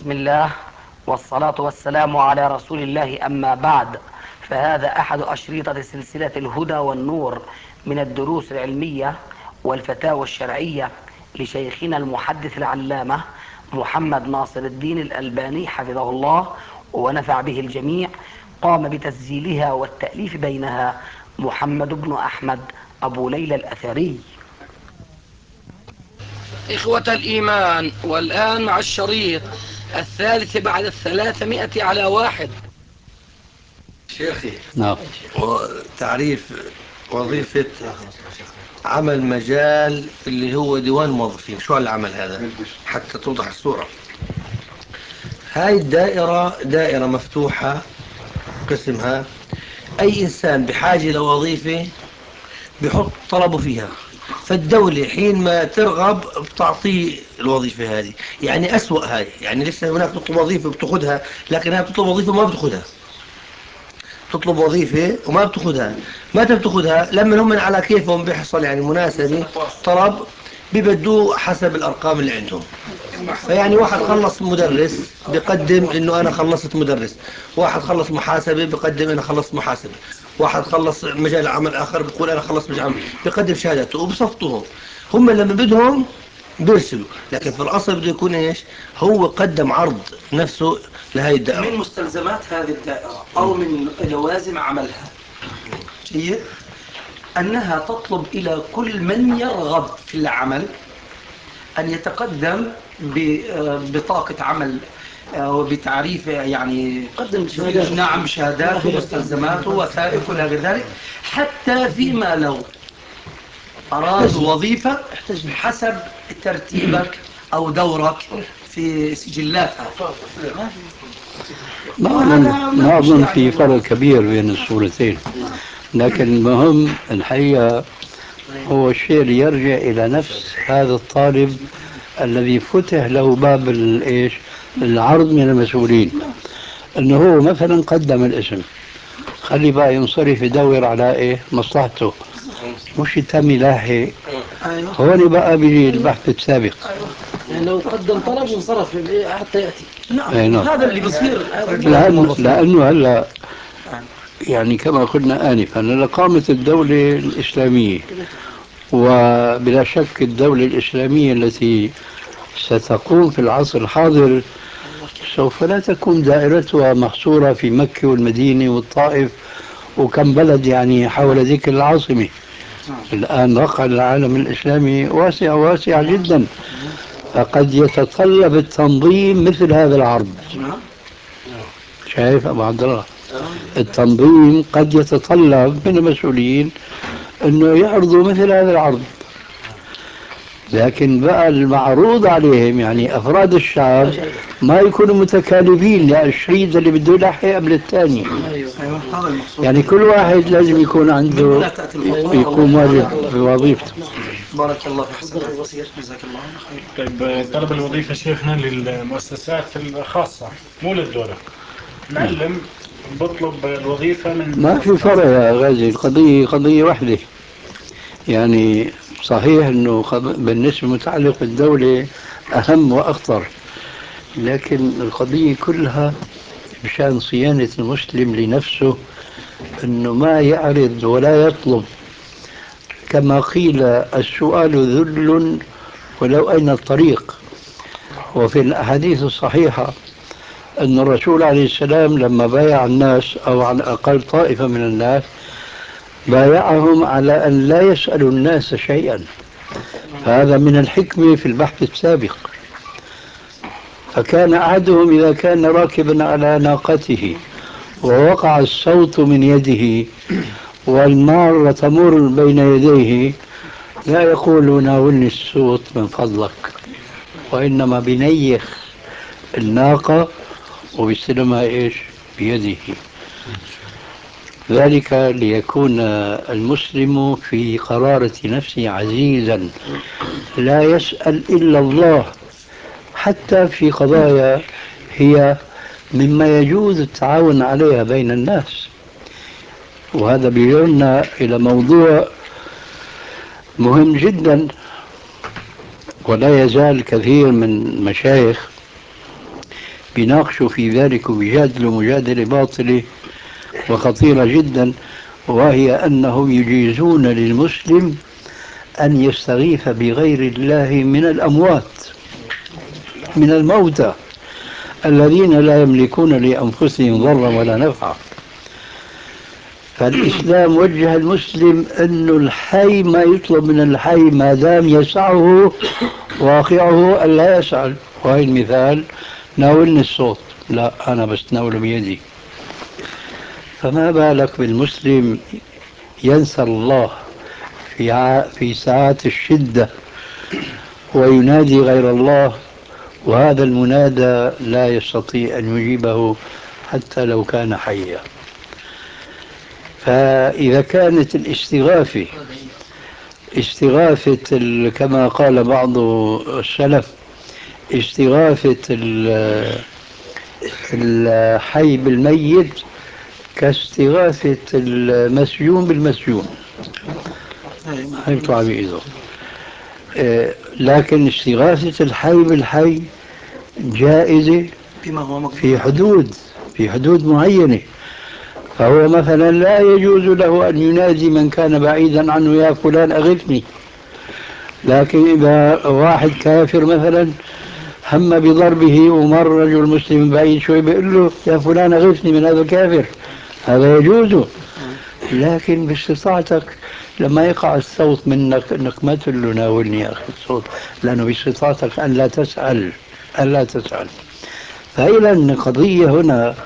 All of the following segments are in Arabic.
بسم الله والصلاة والسلام على رسول الله، أما بعد، فهذا أحد أشريطة سلسلة الهدى والنور من الدروس العلمية والفتاوى الشرعية لشيخنا المحدث العلامة محمد ناصر الدين الألباني حفظه الله ونفع به الجميع. قام بتسجيلها والتأليف بينها محمد بن أحمد أبو ليلى الأثري. إخوة الإيمان، والآن مع الشريط الثالث بعد 300 على واحد. شيخي، نعم. تعريف وظيفة عمل مجال اللي هو ديوان الموظفين، شو العمل هذا حتى توضح الصورة؟ هاي الدائرة دائرة مفتوحة، قسمها أي إنسان بحاجة لوظيفة بحط طلبه فيها، فالدولة حين ما ترغب بتعطيه الوظيفة هذه. يعني أسوأ هاي، يعني لسه هناك تطلب وظيفة بتأخذها، لكن هاي بتطلب وظيفة ما بتأخذها. تطلب وظيفة وما بتاخذها. متى بتاخذها؟ لما هم على كيفهم بيحصل يعني مناسبة طلب بيبدوه حسب الأرقام اللي عندهم. فيعني واحد خلص مدرس بيقدم انه انا خلصت مدرس، واحد خلص محاسبة بيقدم انا خلصت محاسبة، واحد خلص مجال عمل اخر بيقول انا خلصت مجال عمل، بيقدم شهادته وبصفطهم. هم لما بدهم بيرسلوا، لكن في الاصل بده يكون ايش؟ هو قدم عرض نفسه لهي الدائرة. من مستلزمات هذه الدائرة أو من لوازم عملها جيد أنها تطلب إلى كل من يرغب في العمل أن يتقدم ببطاقة عمل وبتعريف، يعني قدم شهادات، نعم، شهادات ومستلزمات ووثائق ولا غير ذلك، حتى فيما لو أراد وظيفة حسب ترتيبك أو دورك في سجلاتها. ما أظن في فرق كبير بين الصورتين، لكن المهم الحقيقة هو الشيء اللي يرجع إلى نفس هذا الطالب الذي فتح له باب العرض من المسؤولين، أنه هو مثلا قدم الاسم، خلي بقى ينصرف يدور على مصلحته، مش يتم يلاحق. هون بقى بيجي البحث السابق. يعني لو قدم طلب وانصرف حتى يأتي. نعم. هذا اللي بيصير لأنه هلا يعني كما قلنا آنفا، لما قامت الدولة الإسلامية، وبلا شك الدولة الإسلامية التي ستقوم في العصر الحاضر سوف لا تكون دائرتها محصورة في مكة والمدينة والطائف وكم بلد يعني حول ذيك العاصمة. الآن واقع العالم الإسلامي واسع جدا، فقد يتطلب التنظيم مثل هذا العرض. شايف أبو عبد الله؟ التنظيم قد يتطلب من المسؤولين أنه يعرضوا مثل هذا العرض، لكن بقى المعروض عليهم يعني أفراد الشعب ما يكونوا متكالبين، يعني الشريط اللي بده يلحق قبل الثاني. يعني كل واحد لازم يكون عنده يقوم واجب بوظيفته. بارك الله في حسن الوصير، جزاك الله خير. طيب، طلب الوظيفة شيخنا للمؤسسات الخاصة مو للدولة. معلم بطلب الوظيفة من ما في فرق يا غازي، القضية قضية واحدة. يعني صحيح أنه بالنسبة متعلق بالدولة أهم وأخطر، لكن القضية كلها بشأن صيانة المسلم لنفسه، أنه ما يعرض ولا يطلب. كما قيل السؤال ذل ولو أين الطريق. وفي الأحاديث الصحيحة أن الرسول عليه السلام لما بايع الناس أو على الأقل طائفة من الناس بايعهم على أن لا يسألوا الناس شيئا، فهذا من الحكمة في البحث السابق. فكان أحدهم إذا كان راكبا على ناقته ووقع الصوت من يده والمارة تمر بين يديه لا يقول ناولني الصوت من فضلك، وإنما بنيخ الناقة وبيستلمها بيده. ذلك ليكون المسلم في قرارة نفسه عزيزا لا يسأل إلا الله، حتى في قضايا هي مما يجوز التعاون عليها بين الناس. وهذا بيجرنا إلى موضوع مهم جدا، ولا يزال كثير من المشايخ بيناقشوا في ذلك وبيجادلوا مجادلة باطلة وخطيرة جدا، وهي أنهم يجيزون للمسلم أن يستغيث بغير الله من الأموات، من الموتى الذين لا يملكون لأنفسهم ضرا ولا نفعا. فالإسلام وجه المسلم أن الحي ما يطلب من الحي ما دام يسعه واقعه ألا يسأل. وهي المثال: ناولني الصوت، لا أنا بس ناوله بيدي. فما بالك بالمسلم ينسى الله في ساعات الشدة وينادي غير الله، وهذا المنادى لا يستطيع أن يجيبه حتى لو كان حيا. فإذا كانت استغاثة كما قال بعض السلف استغاثة الحي بالميت كاستغاثة المسجون بالمسجون، هي بإيده. لكن استغاثة الحي بالحي جائزة بما هو مقبول في حدود معينة. فهو مثلا لا يجوز له أن ينادي من كان بعيدا عنه يا فلان أغثني، لكن إذا واحد كافر مثلا هم بضربه ومر رجل مسلم بعيد شوي بيقول له يا فلان أغثني من هذا الكافر، هذا يجوز. لكن باستطاعتك لما يقع الصوت منك انك ما تقول له ناولني يا اخي الصوت، لانه باستطاعتك ان لا تسال، فإذا القضية هنا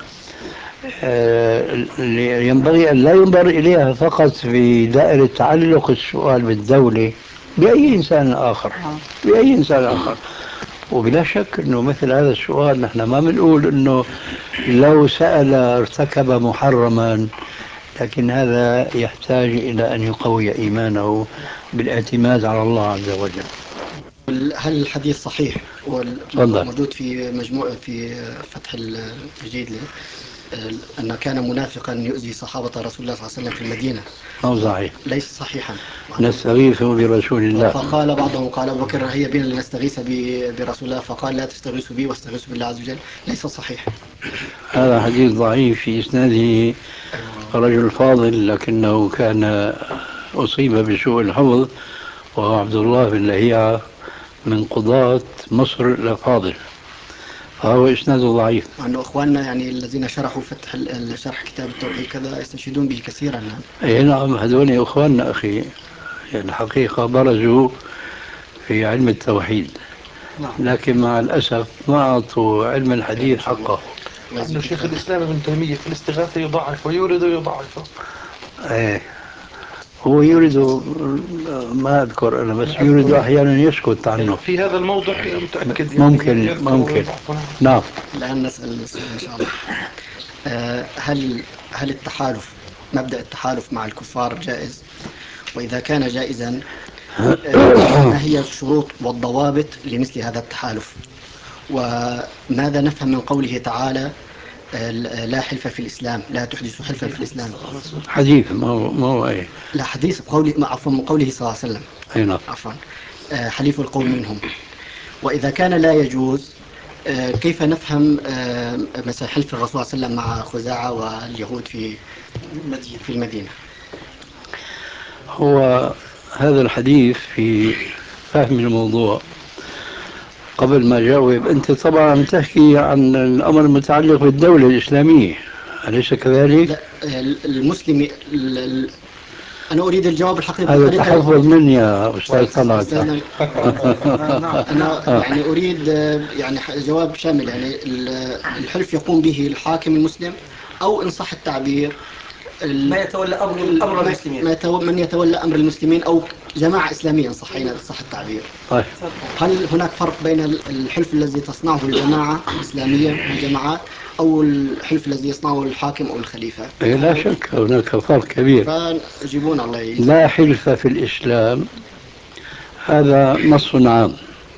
ينبغي أن لا ينظر إليها فقط في دائرة تعلق السؤال بالدولة بأي إنسان آخر، وبلا شك أنه مثل هذا السؤال نحن ما بنقول أنه لو سأل ارتكب محرما، لكن هذا يحتاج إلى أن يقوي إيمانه بالاعتماد على الله عز وجل. هل الحديث صحيح موجود في مجموعة في فتح الجديد أنه كان منافقا يؤذي صحابة رسول الله صلى الله عليه وسلم في المدينة؟ أو صحيح؟ ليس صحيحا. نستغيث برسول الله. فقال بعضهم قال أبو بكر هي بنا لنستغيث برسول الله، فقال لا تستغيثوا بي واستغيثوا بالله عز وجل. ليس صحيح. هذا حديث ضعيف في إسناده رجل فاضل، لكنه كان أصيب بسوء الحفظ، وهو عبد الله بن لهيعة من قضاة مصر الأفاضل، فهو إسناده ضعيف. أنه إخواننا يعني الذين شرحوا فتح شرح كتاب التوحيد كذا يستشهدون به كثيرا. أي نعم، هذول إخواننا أخي، الحقيقة برزوا في علم التوحيد، لكن مع الأسف ما أعطوا علم الحديث حقه. أن شيخ الإسلام ابن تيمية في الاستغاثة يضعف ويورد ويضعف. إيه، هو يريد، ما أذكر أنا، بس يريد أحيانا يسكت عنه في هذا الموضع متأكد يعني ممكن. نعم. الآن نسأل السؤال إن شاء الله. هل التحالف، مبدأ التحالف مع الكفار جائز؟ وإذا كان جائزا ما هي الشروط والضوابط لمثل هذا التحالف؟ وماذا نفهم من قوله تعالى لا حلف في الإسلام، لا تحدث حلفا في الإسلام؟ حديث ما هو إيه؟ لا حديث عفوا من قوله صلى الله عليه وسلم. أي نعم. عفوا. حليف القوم منهم. وإذا كان لا يجوز كيف نفهم مثلا حلف الرسول صلى الله عليه وسلم مع خزاعة واليهود في المدينة؟ هو هذا الحديث في فهم الموضوع. قبل ما أجاوب، أنت طبعا تحكي عن الأمر المتعلق بالدولة الإسلامية، أليس كذلك؟ لا المسلم أنا أريد الجواب الحقيقي هذا تحفظ مني يا أستاذ طلعت. أنا يعني أريد يعني جواب شامل. يعني الحلف يقوم به الحاكم المسلم، أو إن صح التعبير ما يتولى أمر المسلمين، من يتولى أمر المسلمين، أو جماعة إسلامية إن صح التعبير. طيب. هل هناك فرق بين الحلف الذي تصنعه الجماعة الإسلامية الجماعات، أو الحلف الذي يصنعه الحاكم أو الخليفة؟ لا شك هناك فرق كبير. فجيبون الله لا حلف في الإسلام، هذا نص عام.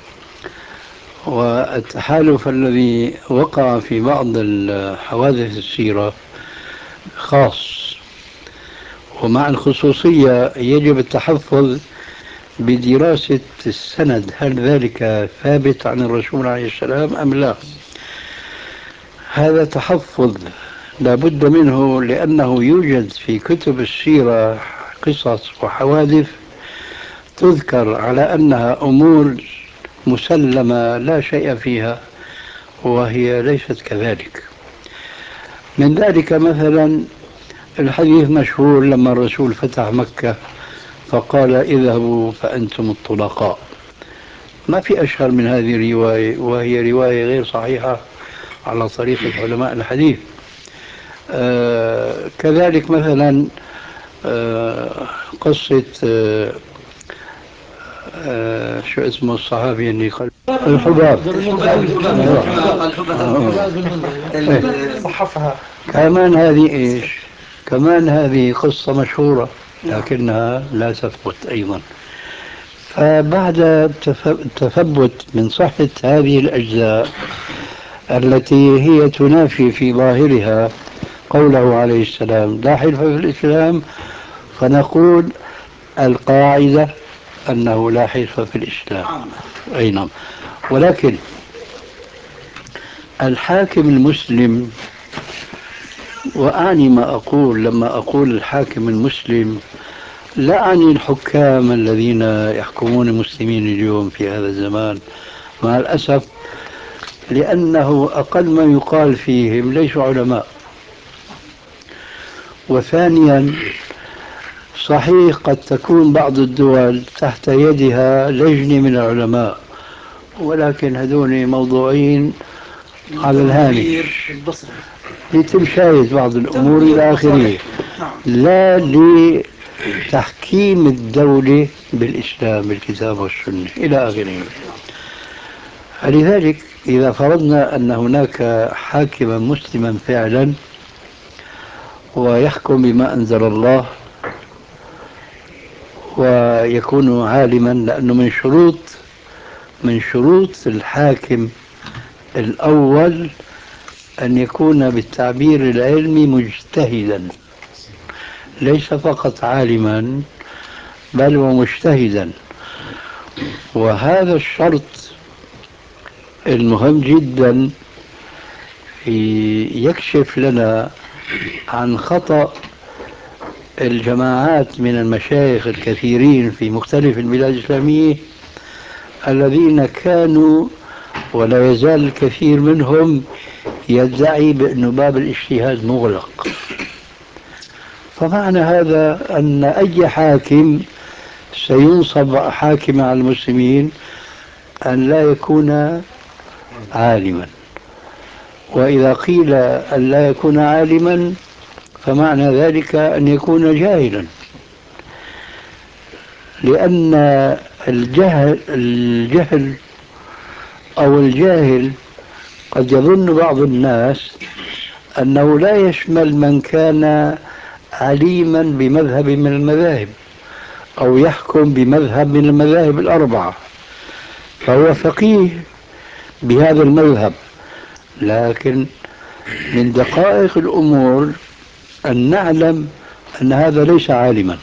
والتحالف الذي وقع في بعض الحوادث السيرة خاص، ومع الخصوصية يجب التحفظ بدراسة السند، هل ذلك ثابت عن الرسول عليه السلام أم لا؟ هذا تحفظ لا بد منه، لأنه يوجد في كتب السيرة قصص وحوادث تذكر على أنها أمور مسلمة لا شيء فيها، وهي ليست كذلك. من ذلك مثلا الحديث مشهور لما الرسول فتح مكة فقال اذهبوا فأنتم الطلقاء. ما في أشهر من هذه الرواية، وهي رواية غير صحيحة على طريقة علماء الحديث. كذلك مثلا قصة شو اسمه الصحابي اللي قال الحباب. صحفها. كمان هذه ايش؟ كمان هذه قصة مشهورة لكنها لا تثبت أيضا. فبعد التثبت من صحة هذه الأجزاء التي هي تنافي في ظاهرها قوله عليه السلام لا حلف في الإسلام، فنقول القاعدة أنه لا حلف في الإسلام. أي نعم. ولكن الحاكم المسلم، وأعني ما أقول لما أقول الحاكم المسلم لا أعني الحكام الذين يحكمون المسلمين اليوم في هذا الزمان مع الأسف، لأنه أقل ما يقال فيهم ليسوا علماء. وثانيا صحيح قد تكون بعض الدول تحت يدها لجنة من العلماء، ولكن هذول موضوعين على الهامش لتمشايد بعض الأمور إلى آخره، لا لتحكيم الدولة بالإسلام بالكتاب والسنة إلى آخره. فلذلك إذا فرضنا أن هناك حاكما مسلما فعلا ويحكم بما أنزل الله ويكون عالما، لأنه من شروط الحاكم الأول أن يكون بالتعبير العلمي مجتهدا، ليس فقط عالما بل ومجتهدا. وهذا الشرط المهم جدا يكشف لنا عن خطأ الجماعات من المشايخ الكثيرين في مختلف البلاد الإسلامية الذين كانوا ولا يزال الكثير منهم يدعي بأن باب الاجتهاد مغلق. فمعنى هذا أن أي حاكم سينصب حاكم على المسلمين أن لا يكون عالما، وإذا قيل أن لا يكون عالما فمعنى ذلك أن يكون جاهلا، لأن الجهل أو الجاهل قد يظن بعض الناس أنه لا يشمل من كان عليما بمذهب من المذاهب أو يحكم بمذهب من المذاهب الأربعة فهو فقيه بهذا المذهب. لكن من دقائق الأمور أن نعلم أن هذا ليس عالما.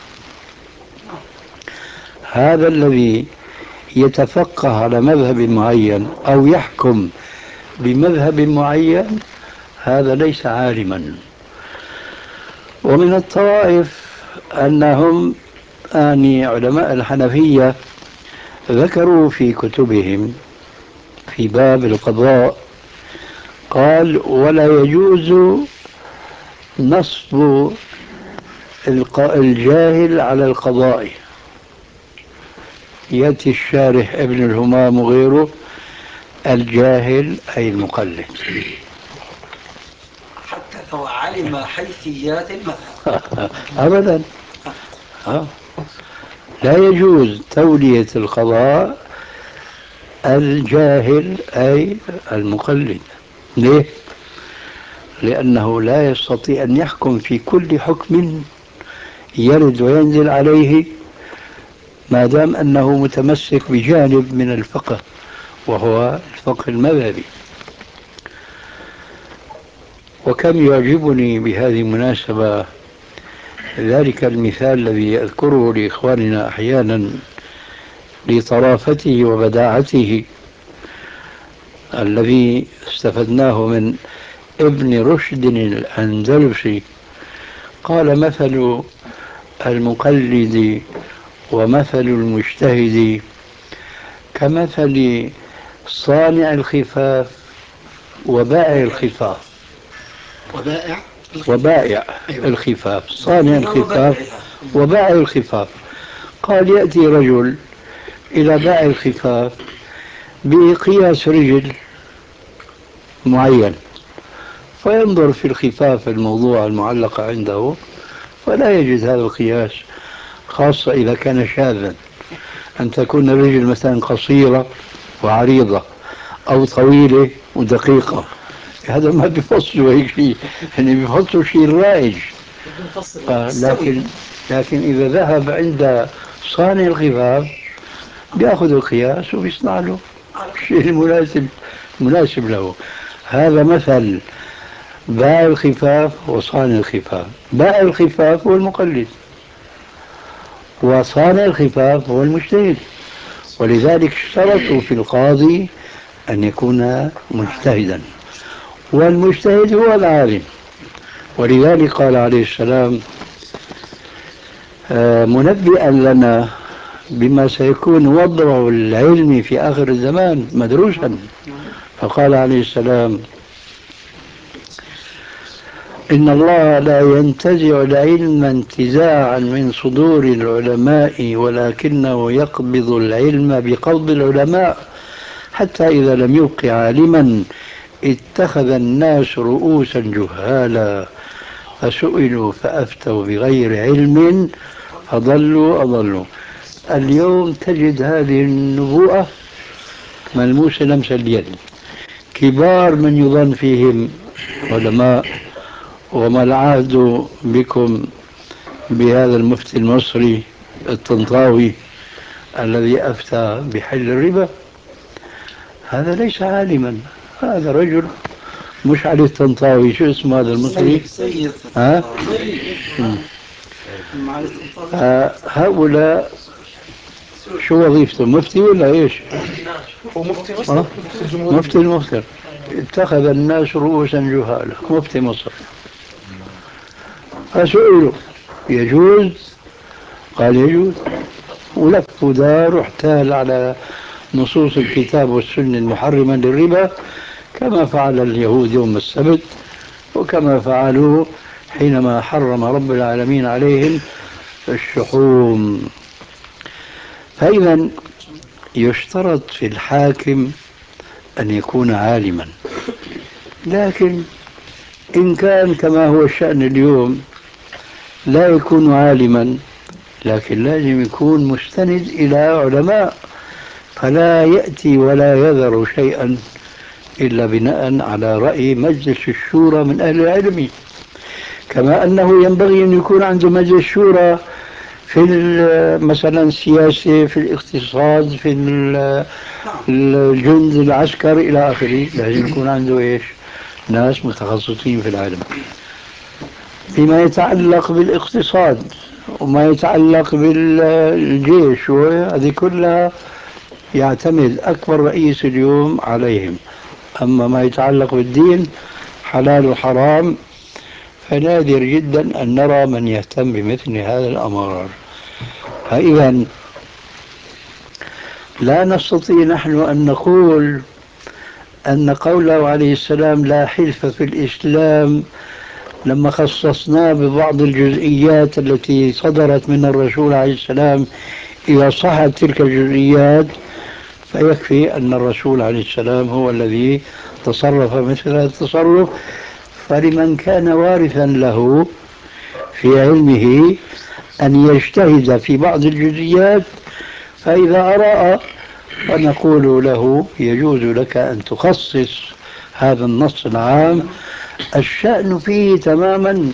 هذا الذي يتفقه على مذهب معين أو يحكم بمذهب معين هذا ليس عالما. ومن الطوائف أنهم علماء الحنفية ذكروا في كتبهم في باب القضاء قال ولا يجوز نصب الجاهل على القضاء. يأتي الشارح ابن الهمام وغيره الجاهل أي المقلد حتى لو علم حيثيات المذهب أبدا. لا يجوز تولية القضاء الجاهل أي المقلد. ليه؟ لأنه لا يستطيع أن يحكم في كل حكم يرد وينزل عليه ما دام أنه متمسك بجانب من الفقه وهو الفقه المذهبي. وكم يعجبني بهذه المناسبة ذلك المثال الذي أذكره لإخواننا أحيانا لطرافته وبداعته الذي استفدناه من ابن رشد الأندلسي قال: مثل المقلد ومثل المجتهد كمثل صانع الخفاف وبائع الخفاف. وبائع الخفاف، صانع الخفاف وبائع الخفاف. قال: يأتي رجل إلى بائع الخفاف بقياس رجل معين، فينظر في الخفاف الموضوع المعلقة عنده فلا يجد هذا القياس، خاصة إذا كان شاذا، أن تكون الرجل مثلا قصيرة وعريضة أو طويلة ودقيقة. هذا ما بيفصلوا هيك شيء، يعني بيفصلوا شيء رائج. لكن إذا ذهب عند صانع الخفاف بيأخذ القياس وبيصنع له الشيء المناسب له. هذا مثل بائع الخفاف وصانع الخفاف. بائع الخفاف هو المقلد، وصانع الخفاف هو المجتهد. ولذلك اشترطوا في القاضي أن يكون مجتهدا، والمجتهد هو العالم. ولذلك قال عليه السلام منبئا لنا بما سيكون وضع العلم في آخر الزمان مدروسا، فقال عليه السلام: إن الله لا ينتزع العلم انتزاعا من صدور العلماء، ولكنه يقبض العلم بقبض العلماء، حتى إذا لم يبق عالما اتخذ الناس رؤوسا جهالا فسئلوا فأفتوا بغير علم فضلوا أضلوا. اليوم تجد هذه النبوءة ملموسة لمس اليد. كبار من يظن فيهم علماء، وما العهد بكم بهذا المفتي المصري الطنطاوي الذي أفتى بحل الربا؟ هذا ليس عالما، هذا رجل مش علي الطنطاوي، شو اسمه هذا المصري؟ سيد. هؤلاء شو وظيفته؟ مفتي ولا ايش؟ هو مفتي مصر، مفتي مصر. اتخذ الناس رؤوسا جهالا، مفتي مصر. فسئلوا يجوز؟ قال يجوز، ولف ودار واحتال على نصوص الكتاب والسنة المحرمة للربا، كما فعل اليهود يوم السبت، وكما فعلوا حينما حرم رب العالمين عليهم الشحوم. فإذا يشترط في الحاكم أن يكون عالما، لكن إن كان كما هو الشأن اليوم لا يكون عالما، لكن لازم يكون مستند إلى علماء، فلا يأتي ولا يذر شيئا إلا بناء على رأي مجلس الشورى من أهل العلم. كما أنه ينبغي أن يكون عنده مجلس شورى في مثلا السياسة، في الاقتصاد، في الجند العسكري إلى آخره. لازم يكون عنده إيش؟ ناس متخصصين في العلم. فيما يتعلق بالاقتصاد وما يتعلق بالجيش وهذه كلها يعتمد أكبر رئيس اليوم عليهم. أما ما يتعلق بالدين حلال وحرام فنادر جدا أن نرى من يهتم بمثل هذا الأمر. فإذا لا نستطيع نحن أن نقول أن قوله عليه السلام لا حلف في الإسلام لما خصصناه ببعض الجزئيات التي صدرت من الرسول عليه السلام، إذا صحت تلك الجزئيات فيكفي أن الرسول عليه السلام هو الذي تصرف مثل هذا التصرف. فلمن كان وارثا له في علمه أن يجتهد في بعض الجزئيات، فإذا أرى فنقول له يجوز لك أن تخصص هذا النص العام. الشأن فيه تماما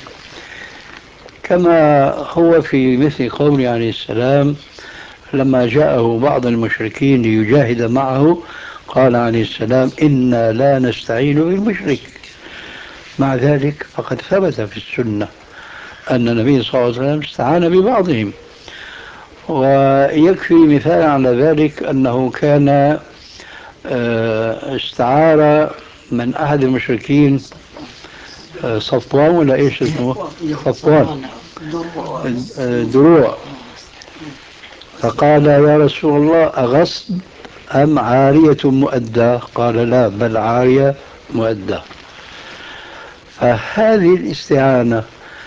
كما هو في مثل قوله عليه السلام لما جاءه بعض المشركين ليجاهد معه، قال عليه السلام إنا لا نستعين بالمشرك. مع ذلك فقد ثبت في السنة أن النبي صلى الله عليه وسلم استعان ببعضهم. ويكفي مثال على ذلك أنه كان استعار من أحد المشركين صفوان ولا إيش اسمه؟ صفوان. دروع. دروع. فقال يا رسول الله أغصب أم عارية مؤدة؟ قال لا، بل عارية مؤدة. فهذه الاستعانة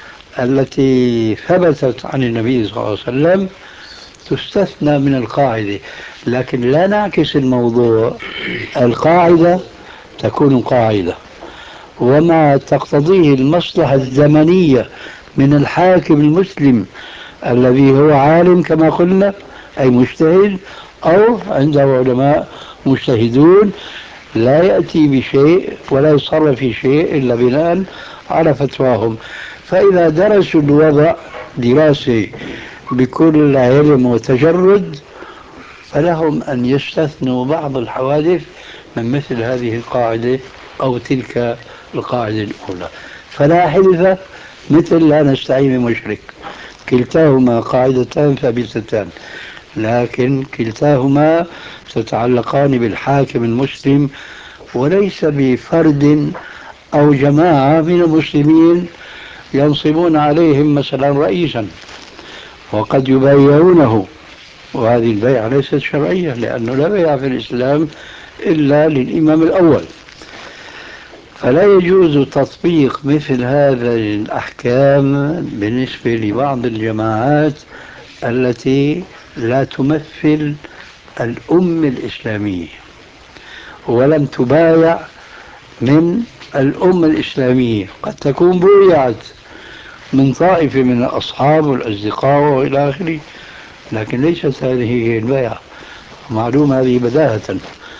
التي ثبتت عن النبي صلى الله عليه وسلم تستثنى من القاعدة، لكن لا نعكس الموضوع. القاعدة تكون قاعدة، وما تقتضيه المصلحة الزمنية من الحاكم المسلم الذي هو عالم كما قلنا أي مجتهد، أو عنده علماء مجتهدون، لا يأتي بشيء ولا يصرف في شيء إلا بناء على فتواهم. فإذا درسوا الوضع دراسة بكل علم وتجرد، فلهم أن يستثنوا بعض الحوادث من مثل هذه القاعدة أو تلك القاعدة الأولى. فلا حلف مثل لا نستعين بمشرك، كلتاهما قاعدتان ثابتتان، لكن كلتاهما تتعلقان بالحاكم المسلم وليس بفرد أو جماعة من المسلمين ينصبون عليهم مثلا رئيسا وقد يبايعونه، وهذه البيعة ليست شرعية، لأنه لا بيع في الإسلام إلا للإمام الأول. فلا يجوز تطبيق مثل هذه الأحكام بالنسبة لبعض الجماعات التي لا تمثل الأمة الإسلامية ولم تبايع من الأمة الإسلامية. قد تكون بويعت من طائفة من الأصحاب والأصدقاء وإلى آخره، لكن ليست هذه هي البيعة. معلوم هذه بداهة.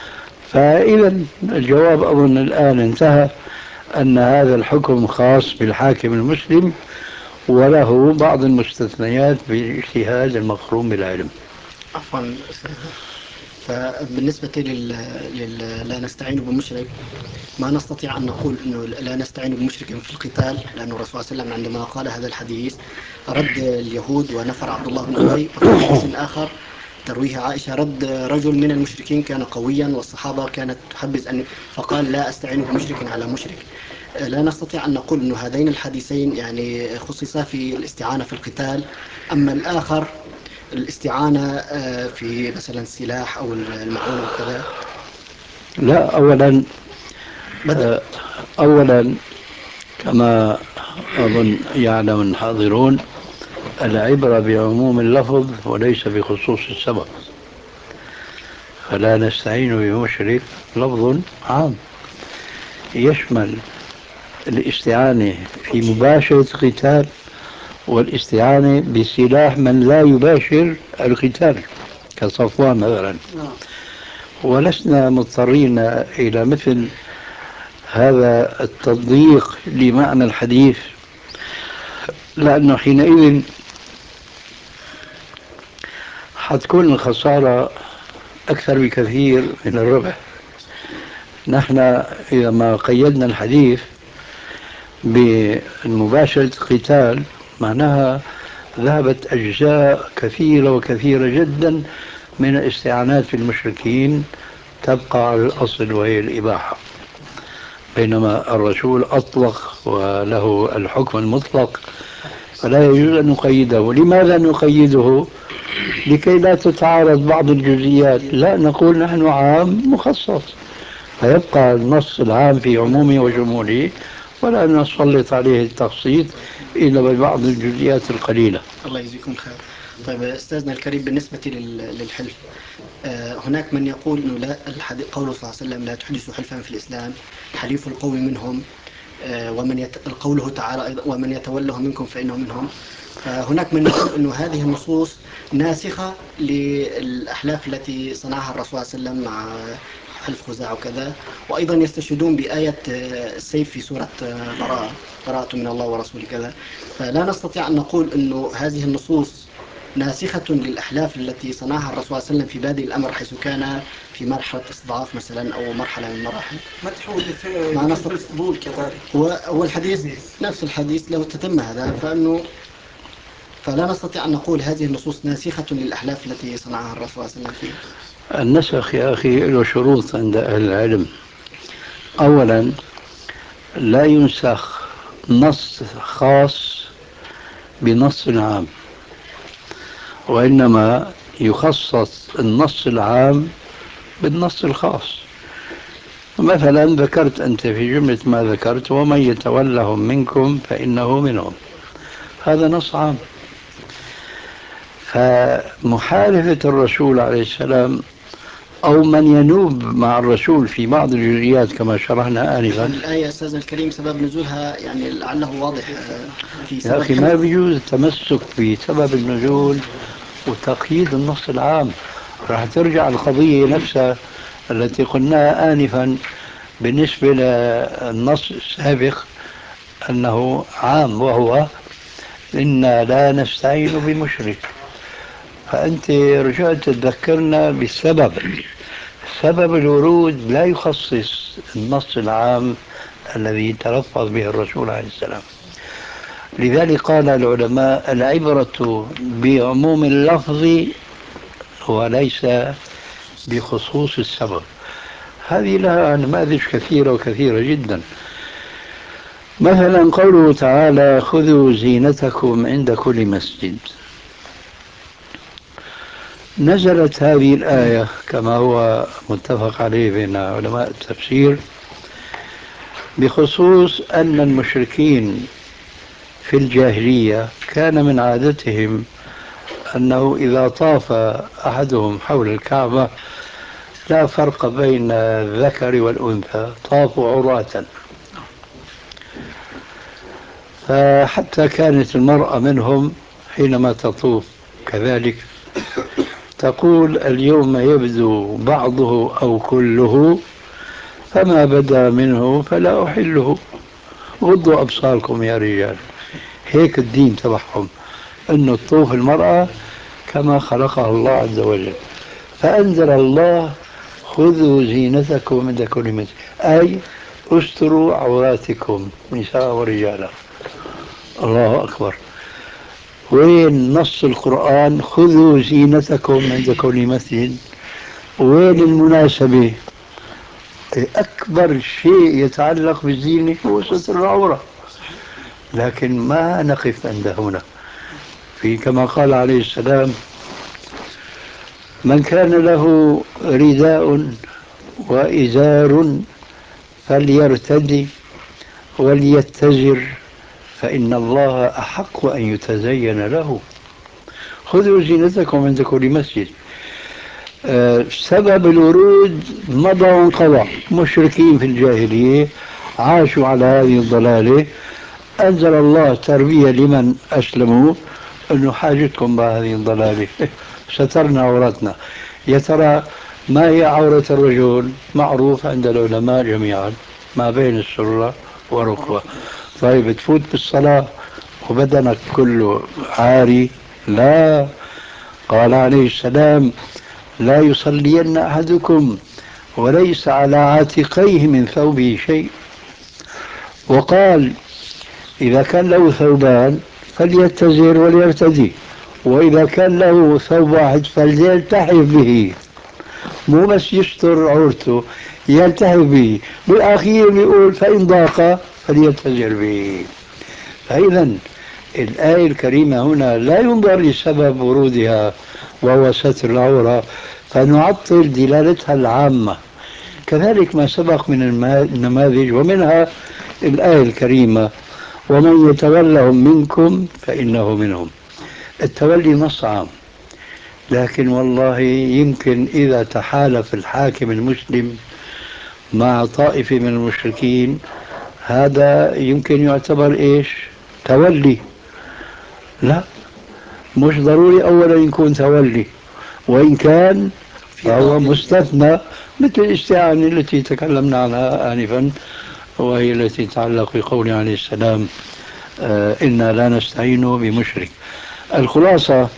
فإذا الجواب أظن الآن انتهى، أن هذا الحكم خاص بالحاكم المسلم وله بعض المستثنيات بالاجتهاد المقرون بالعلم. عفوا، فبالنسبة لا نستعين بمشرك، ما نستطيع أن نقول أنه لا نستعين بمشرك في القتال، لأن الرسول صلى الله عليه وسلم عندما قال هذا الحديث رد اليهود ونفر عبد الله بن أبي. وفي حديث آخر ترويه عائشة رد رجل من المشركين كان قويا والصحابة كانت تحبذ أن، فقال لا أستعين بمشرك على مشرك. لا نستطيع أن نقول أن هذين الحديثين يعني خصصا في الاستعانة في القتال، أما الآخر الاستعانة في مثلا السلاح أو المعونة وكذا. لا، أولا كما أظن يعلم الحاضرون، العبرة بعموم اللفظ وليس بخصوص السبب. فلا نستعين بمشرك لفظ عام يشمل الاستعانة في مباشرة قتال والاستعانة بسلاح من لا يباشر القتال كصفوان مثلا. ولسنا مضطرين إلى مثل هذا التضييق لمعنى الحديث، لأنه حينئذ حتكون الخسارة أكثر بكثير من الربح. نحن إذا ما قيدنا الحديث بمباشرة القتال معناها ذهبت أجزاء كثيرة وكثيرة جدا من الاستعانات في المشركين تبقى على الأصل وهي الإباحة، بينما الرسول أطلق وله الحكم المطلق، فلا يجوز أن نقيده. لماذا نقيده؟ لكي لا تتعارض بعض الجزئيات. لا، نقول نحن عام مخصص، فيبقى النص العام في عمومه وشموله ولا نسلط عليه التخصيص إلا ببعض الجزئيات القليلة. الله يجزيكم خير. طيب أستاذنا الكريم، بالنسبة للحلف، هناك من يقول أنه لا، قوله صلى الله عليه وسلم لا تحدثوا حلفا في الإسلام، حليف القوم منهم، قوله تعالى أيضا ومن يتوله منكم فإنه منهم. فهناك من يقول أنه هذه النصوص ناسخة للأحلاف التي صنعها الرسول صلى الله عليه وسلم مع حلف خزاعة وكذا، وأيضا يستشهدون بآية السيف في سورة براءة من الله ورسوله كذا. فلا نستطيع أن نقول أنه هذه النصوص ناسخة للأحلاف التي صنعها الرسول صلى الله عليه وسلم في بادئ الأمر، حيث كان في مرحلة استضعاف مثلا أو مرحلة من المراحل. مدحول في الفضول كذلك. هو الحديث نفس الحديث لو تتم هذا فلا نستطيع أن نقول هذه النصوص ناسخة للأحلاف التي صنعها الرسول صلى الله عليه وسلم فيه. النسخ يا أخي له شروط عند أهل العلم. أولا لا ينسخ نص خاص بنص عام، وإنما يخصص النص العام بالنص الخاص. مثلا ذكرت أنت في جملة ما ذكرت ومن يتولهم منكم فإنه منهم، هذا نص عام. فمحالفة الرسول عليه السلام أو من ينوب مع الرسول في بعض الجزئيات كما شرحنا آنفا. الآية أستاذ الكريم سبب نزولها يعني لعله واضح في يا سبب أخي ما بيجوز التمسك بسبب النزول وتقييد النص العام. راح ترجع القضية نفسها التي قلناها آنفا بالنسبة للنص السابق أنه عام، وهو إنا لا نستعين بمشرك. فأنت رجعت تذكرنا بالسبب. سبب الورود لا يخصص النص العام الذي تلفظ به الرسول عليه السلام. لذلك قال العلماء العبرة بعموم اللفظ وليس بخصوص السبب. هذه لها نماذج كثيرة وكثيرة جدا. مثلا قوله تعالى خذوا زينتكم عند كل مسجد. نزلت هذه الآية كما هو متفق عليه بين علماء التفسير بخصوص أن المشركين في الجاهلية كان من عادتهم أنه إذا طاف أحدهم حول الكعبة لا فرق بين الذكر والأنثى، طافوا عراة. فحتى كانت المرأة منهم حينما تطوف كذلك تقول اليوم يبدو بعضه أو كله، فما بدا منه فلا أحله. غضوا أبصاركم يا رجال. هيك الدين تبعهم، أنه تطوف المرأة كما خلقها الله عز وجل. فأنزل الله خذوا زينتكم عند كل مسجد، أي استروا عوراتكم نساء ورجالا. الله أكبر. وين نص القرآن خذوا زينتكم عند كل مسجد؟ وين المناسبة؟ أكبر شيء يتعلق بالزينة هو ستر العورة، لكن ما نقف عند هنا. في كما قال عليه السلام من كان له رداء وإزار فليرتدي وليتزر فإن الله أحق أن يتزين له. خذوا زينتكم عند كل مسجد. سبب الورود مضى وانقضى. مشركين في الجاهلية عاشوا على هذه الضلالة. أنزل الله تربية لمن أسلموا أنه حاجتكم بهذه الضلالة. سترنا عورتنا. يا ترى ما هي عورة الرجل؟ معروف عند العلماء جميعا ما بين السرة والركبة. طيب تفوت بالصلاة وبدنك كله عاري؟ لا. قال عليه السلام لا يصلين أحدكم وليس على عاتقيه من ثوبه شيء. وقال إذا كان له ثوبان فليتزر وليرتدي، وإذا كان له ثوب واحد فليلتحف به، مو بس يستر عورته يلتحف به. بالأخير بيقول فإن ضاق فليتزر به. فإذا الآية الكريمة هنا لا ينظر لسبب ورودها وهو ستر العورة فنعطل دلالتها العامة. كذلك ما سبق من النماذج، ومنها الآية الكريمة ومن يتولهم منكم فإنه منهم. التولي نص عام، لكن والله يمكن إذا تحالف الحاكم المسلم مع طائفة من المشركين هذا يمكن يعتبر إيش؟ تولي. لا، مش ضروري أولا يكون تولي، وإن كان فهو مستثنى، مثل الاستعانة التي تكلمنا عنها آنفا، وهي التي تتعلق بقول عليه السلام إنا لا نستعين بمشرك. الخلاصة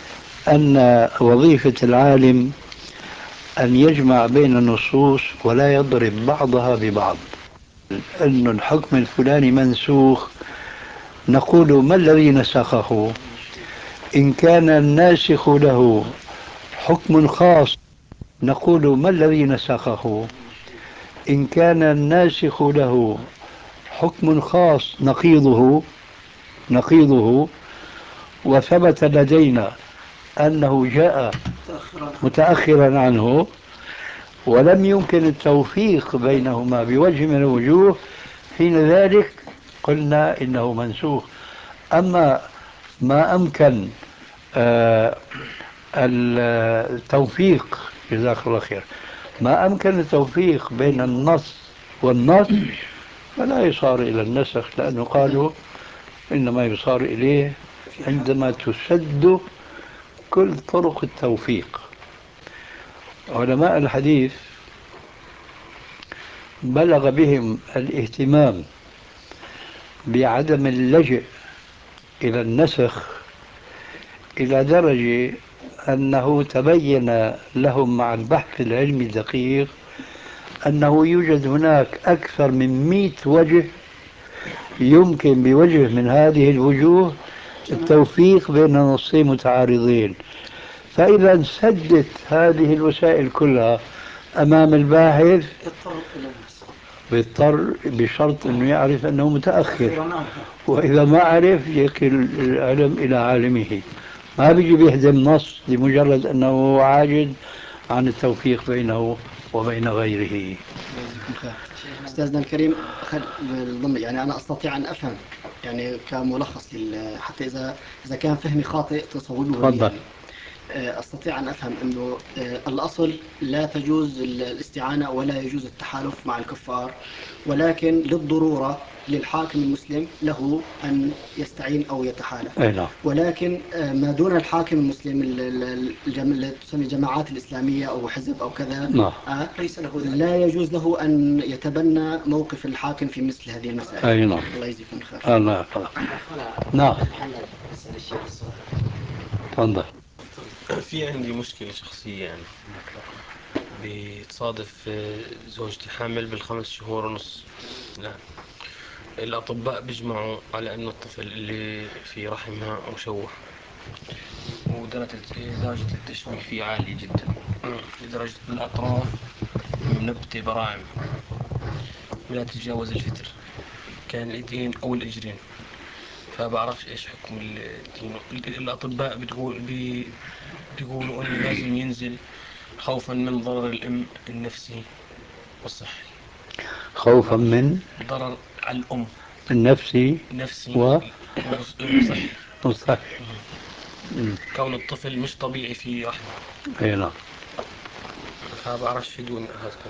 أن وظيفة العالم أن يجمع بين النصوص ولا يضرب بعضها ببعض. أن الحكم الفلاني منسوخ، نقول ما الذي نسخه؟ إن كان الناسخ له حكم خاص نقول ما الذي نسخه؟ إن كان الناسخ له حكم خاص نقيضه وثبت لدينا أنه جاء متأخرا عنه ولم يمكن التوفيق بينهما بوجه من الوجوه، حين ذلك قلنا إنه منسوخ. أما ما أمكن التوفيق، جزاك الله خير، ما أمكن التوفيق بين النص والنص فلا يصار إلى النسخ، لأنه قالوا إنما يصار إليه عندما تسد كل طرق التوفيق. علماء الحديث بلغ بهم الاهتمام بعدم اللجئ إلى النسخ إلى درجة أنه تبين لهم مع البحث العلمي الدقيق أنه يوجد هناك أكثر من 100 وجه يمكن بوجه من هذه الوجوه التوفيق بين نصين متعارضين. فإذا انسدت هذه الوسائل كلها أمام الباحث بيضطر بشرط أنه يعرف أنه متأخر، وإذا ما عرف يكل العلم إلى عالمه، ما بيجي بيهدم نص لمجرد أنه عاجز عن التوفيق بينه وبين غيره. أستاذنا الكريم، يعني أنا أستطيع أن أفهم يعني كملخص حتى إذا كان فهمي خاطئ تصوبه لي يعني. أستطيع أن أفهم أنه الأصل لا تجوز الاستعانة ولا يجوز التحالف مع الكفار، ولكن للضرورة للحاكم المسلم له أن يستعين أو يتحالف. ولكن ما دون الحاكم المسلم اللي تسمى الجماعات الإسلامية أو حزب أو كذا لا يجوز له أن يتبنى موقف الحاكم في مثل هذه المسائل. الله يجزيكم خير. نعم. تفضل. في عندي مشكلة شخصية يعني، بتصادف زوجتي حامل بال5 شهور ونص. لا، الأطباء بيجمعوا على أنه الطفل اللي في رحمها مشوه، ودرجة التشويه فيه عالية جدا لدرجة بالأطراف منبتة براعم ولا تتجاوز الفتر، كان الإيدين أو الإجرين. فبعرفش إيش حكم الدين. الأطباء بيقولوا أنه لازم ينزل خوفا من ضرر الأم النفسي والصحي. خوفا من ضرر على الأم النفسي وصحي. صحي. كون الطفل مش طبيعي في رحمه. أي نعم. فبعرفش في دون هذا.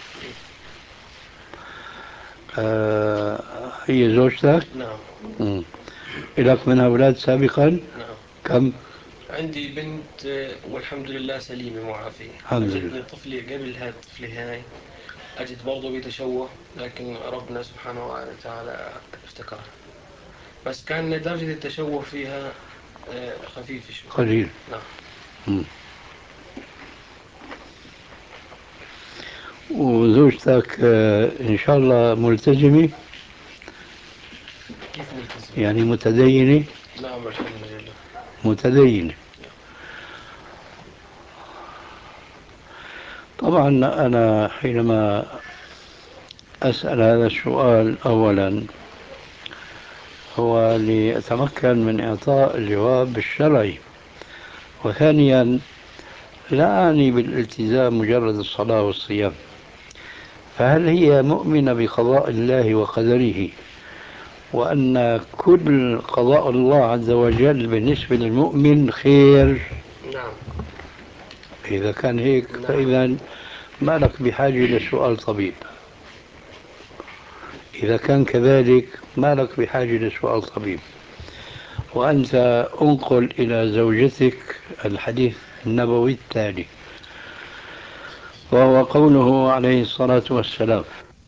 هي زوجتك؟ نعم. لك منها أولاد سابقا؟ نعم. كم؟ عندي بنت والحمد لله سليمة معافية. أجتني طفلي قبل هاي الطفلة هاي، أجت برضو بتشوه، لكن ربنا سبحانه وتعالى افتكرها، بس كان درجة التشوه فيها خفيفة شوي. قليل. نعم. وزوجتك إن شاء الله ملتزمة؟ كيف ملتزمة؟ يعني متدينة؟ نعم الحمد لله متدينة. طبعا أنا حينما أسأل هذا السؤال أولا هو لأتمكن من إعطاء الجواب الشرعي، وثانيا لا أعني بالالتزام مجرد الصلاة والصيام، فهل هي مؤمنة بقضاء الله وقدره وأن كل قضاء الله عز وجل بالنسبة للمؤمن خير؟ نعم. إذا كان هيك فإذا ما لك بحاجة لسؤال طبيب. إذا كان كذلك ما لك بحاجة لسؤال طبيب. وأنت انقل إلى زوجتك الحديث النبوي التالي، وهو قوله عليه الصلاة والسلام: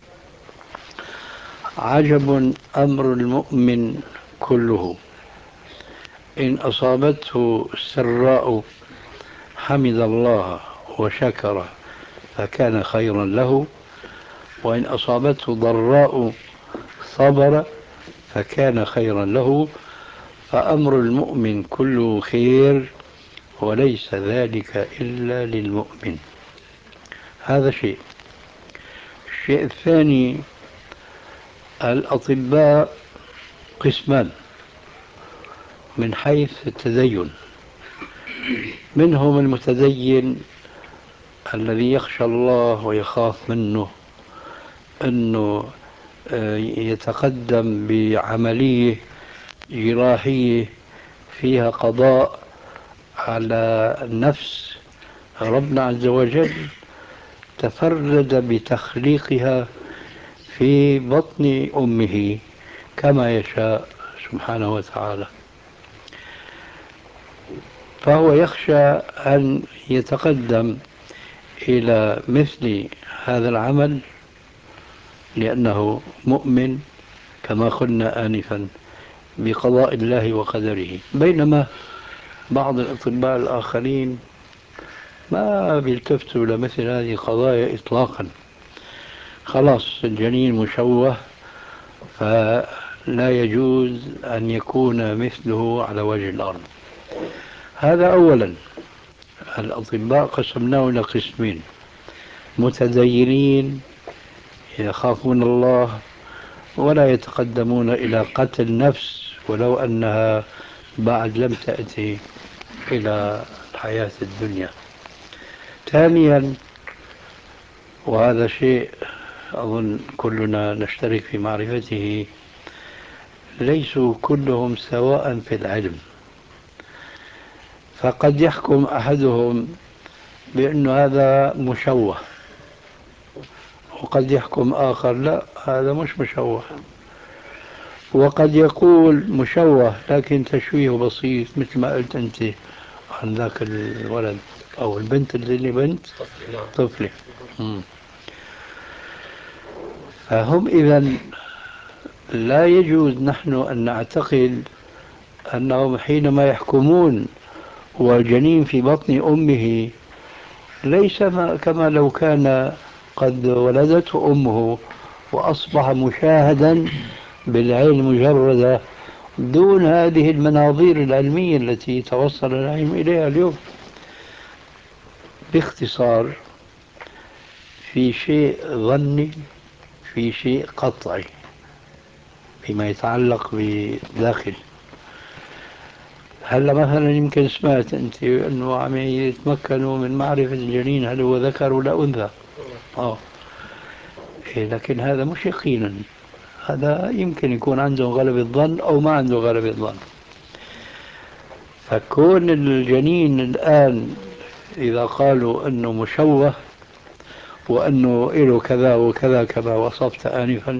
عجب أمر المؤمن كله، إن أصابته سراء حمد الله وشكر فكان خيرا له، وإن أصابته ضراء صبر فكان خيرا له، فأمر المؤمن كله خير وليس ذلك إلا للمؤمن. هذا شيء. الشيء الثاني الأطباء قسمان من حيث التدين. منهم المتدين الذي يخشى الله ويخاف منه، أنه يتقدم بعملية جراحية فيها قضاء على النفس. ربنا عز وجل تفرد بتخليقها في بطن أمه كما يشاء سبحانه وتعالى، فهو يخشى أن يتقدم إلى مثل هذا العمل لأنه مؤمن كما قلنا آنفا بقضاء الله وقدره. بينما بعض الأطباء الآخرين ما بيلتفتوا لمثل هذه القضايا إطلاقا. خلاص الجنين مشوه فلا يجوز أن يكون مثله على وجه الأرض. هذا أولا. الأطباء قسمناه إلى قسمين: متدينين يخافون الله ولا يتقدمون إلى قتل نفس ولو أنها بعد لم تأتي إلى الحياة الدنيا. ثانيا، وهذا شيء أظن كلنا نشترك في معرفته، ليسوا كلهم سواء في العلم، فقد يحكم أحدهم بأن هذا مشوه وقد يحكم آخر لا هذا مش مشوه، وقد يقول مشوه لكن تشويه بسيط مثل ما قلت أنت عن ذاك الولد أو البنت اللي بنت طفلة. فهم إذن لا يجوز نحن أن نعتقد أنهم حينما يحكمون والجنين في بطن أمه ليس كما لو كان قد ولدته أمه وأصبح مشاهدا بالعين مجردة دون هذه المناظير العلمية التي توصل العلم إليها اليوم. باختصار، في شيء ظني في شيء قطعي فيما يتعلق بداخل. هلا مثلا يمكن سمعت أنت أنه عم يتمكنوا من معرفة الجنين هل هو ذكر ولا أنثى. لكن هذا مش يقينا، هذا يمكن يكون عنده غلبة ظن أو ما عنده غلبة ظن. فكون الجنين الآن إذا قالوا أنه مشوه وأنه له كذا وكذا كما وصفت آنفا،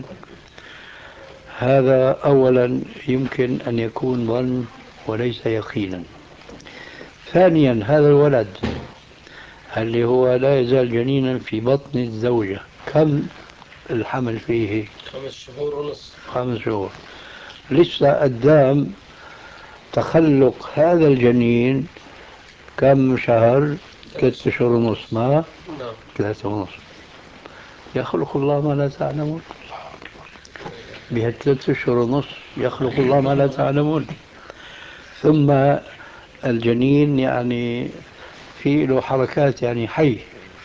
هذا أولا يمكن أن يكون ظن وليس يقينا. ثانيا، هذا الولد اللي هو لا يزال جنينا في بطن الزوجة، كم الحمل فيه؟ 5 شهور ونصف. 5 شهور. لسه قدام تخلق هذا الجنين كم شهر؟ 3 أشهر ونصف. ما 3 ونصف. يخلق الله ما لا تعلمون. بهالثلاث أشهر ونصف يخلق الله ما لا تعلمون. ثم الجنين يعني في له حركات يعني حي.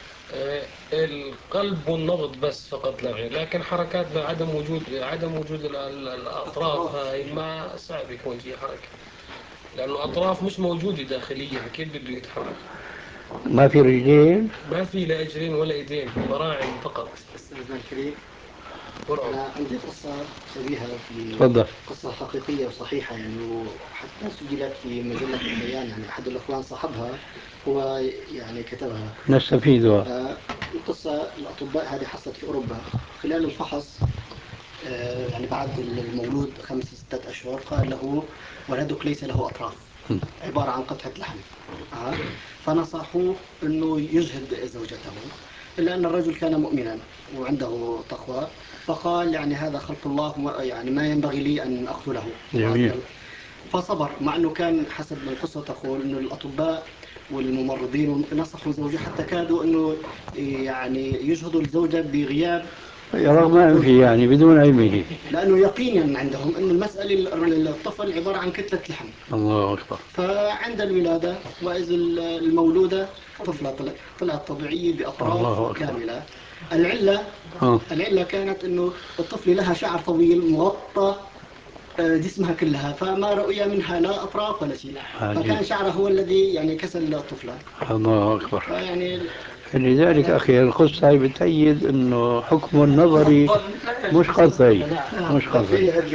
القلب والنبض بس فقط لا غير، لكن حركات عدم وجود الأطراف هاي ما صعب يكون في حركة، لأنه أطراف مش موجودة داخليا كيف بده يتحرك؟ ما في رجلين، ما في لا رجلين ولا ايدين، براعم فقط. استاذ الكريم، أنا عندي قصة شبيهة في تفضل. قصة حقيقية وصحيحة يعني، وحتى سجلت في مجلة البيان، يعني أحد الأخوان صاحبها هو يعني كتبها. نستفيدها. القصة الأطباء هذه حصلت في أوروبا. خلال الفحص يعني بعد المولود 5 6 أشهر قال له ولدك ليس له أطراف، عبارة عن قطعة لحم. فنصحوه أنه يجهد زوجته، إلا أن الرجل كان مؤمنا وعنده تقوى، فقال يعني هذا خلق الله، يعني ما ينبغي لي أن أقتله. جميل. فصبر، مع أنه كان حسب القصة تقول أن الأطباء والممرضين نصحوا زوجه حتى كادوا أنه يعني يجهضوا الزوجة بغياب رغم أنفه يعني بدون علمه، لأنه يقينا عندهم أن المسألة الطفل عبارة عن كتلة لحم. الله أكبر. فعند الولادة وإذ المولودة طفلة طلعت طبيعية بأطراف كاملة. العلة كانت أنه الطفل لها شعر طويل مغطى جسمها كلها، فما رؤي منها لا أطراف ولا شيء، فكان شعره هو الذي يعني كسل الطفلة. الله أكبر. يعني لذلك أخي القصة بتأيد أنه حكم النظري مش قطعي، مش قطعي. هل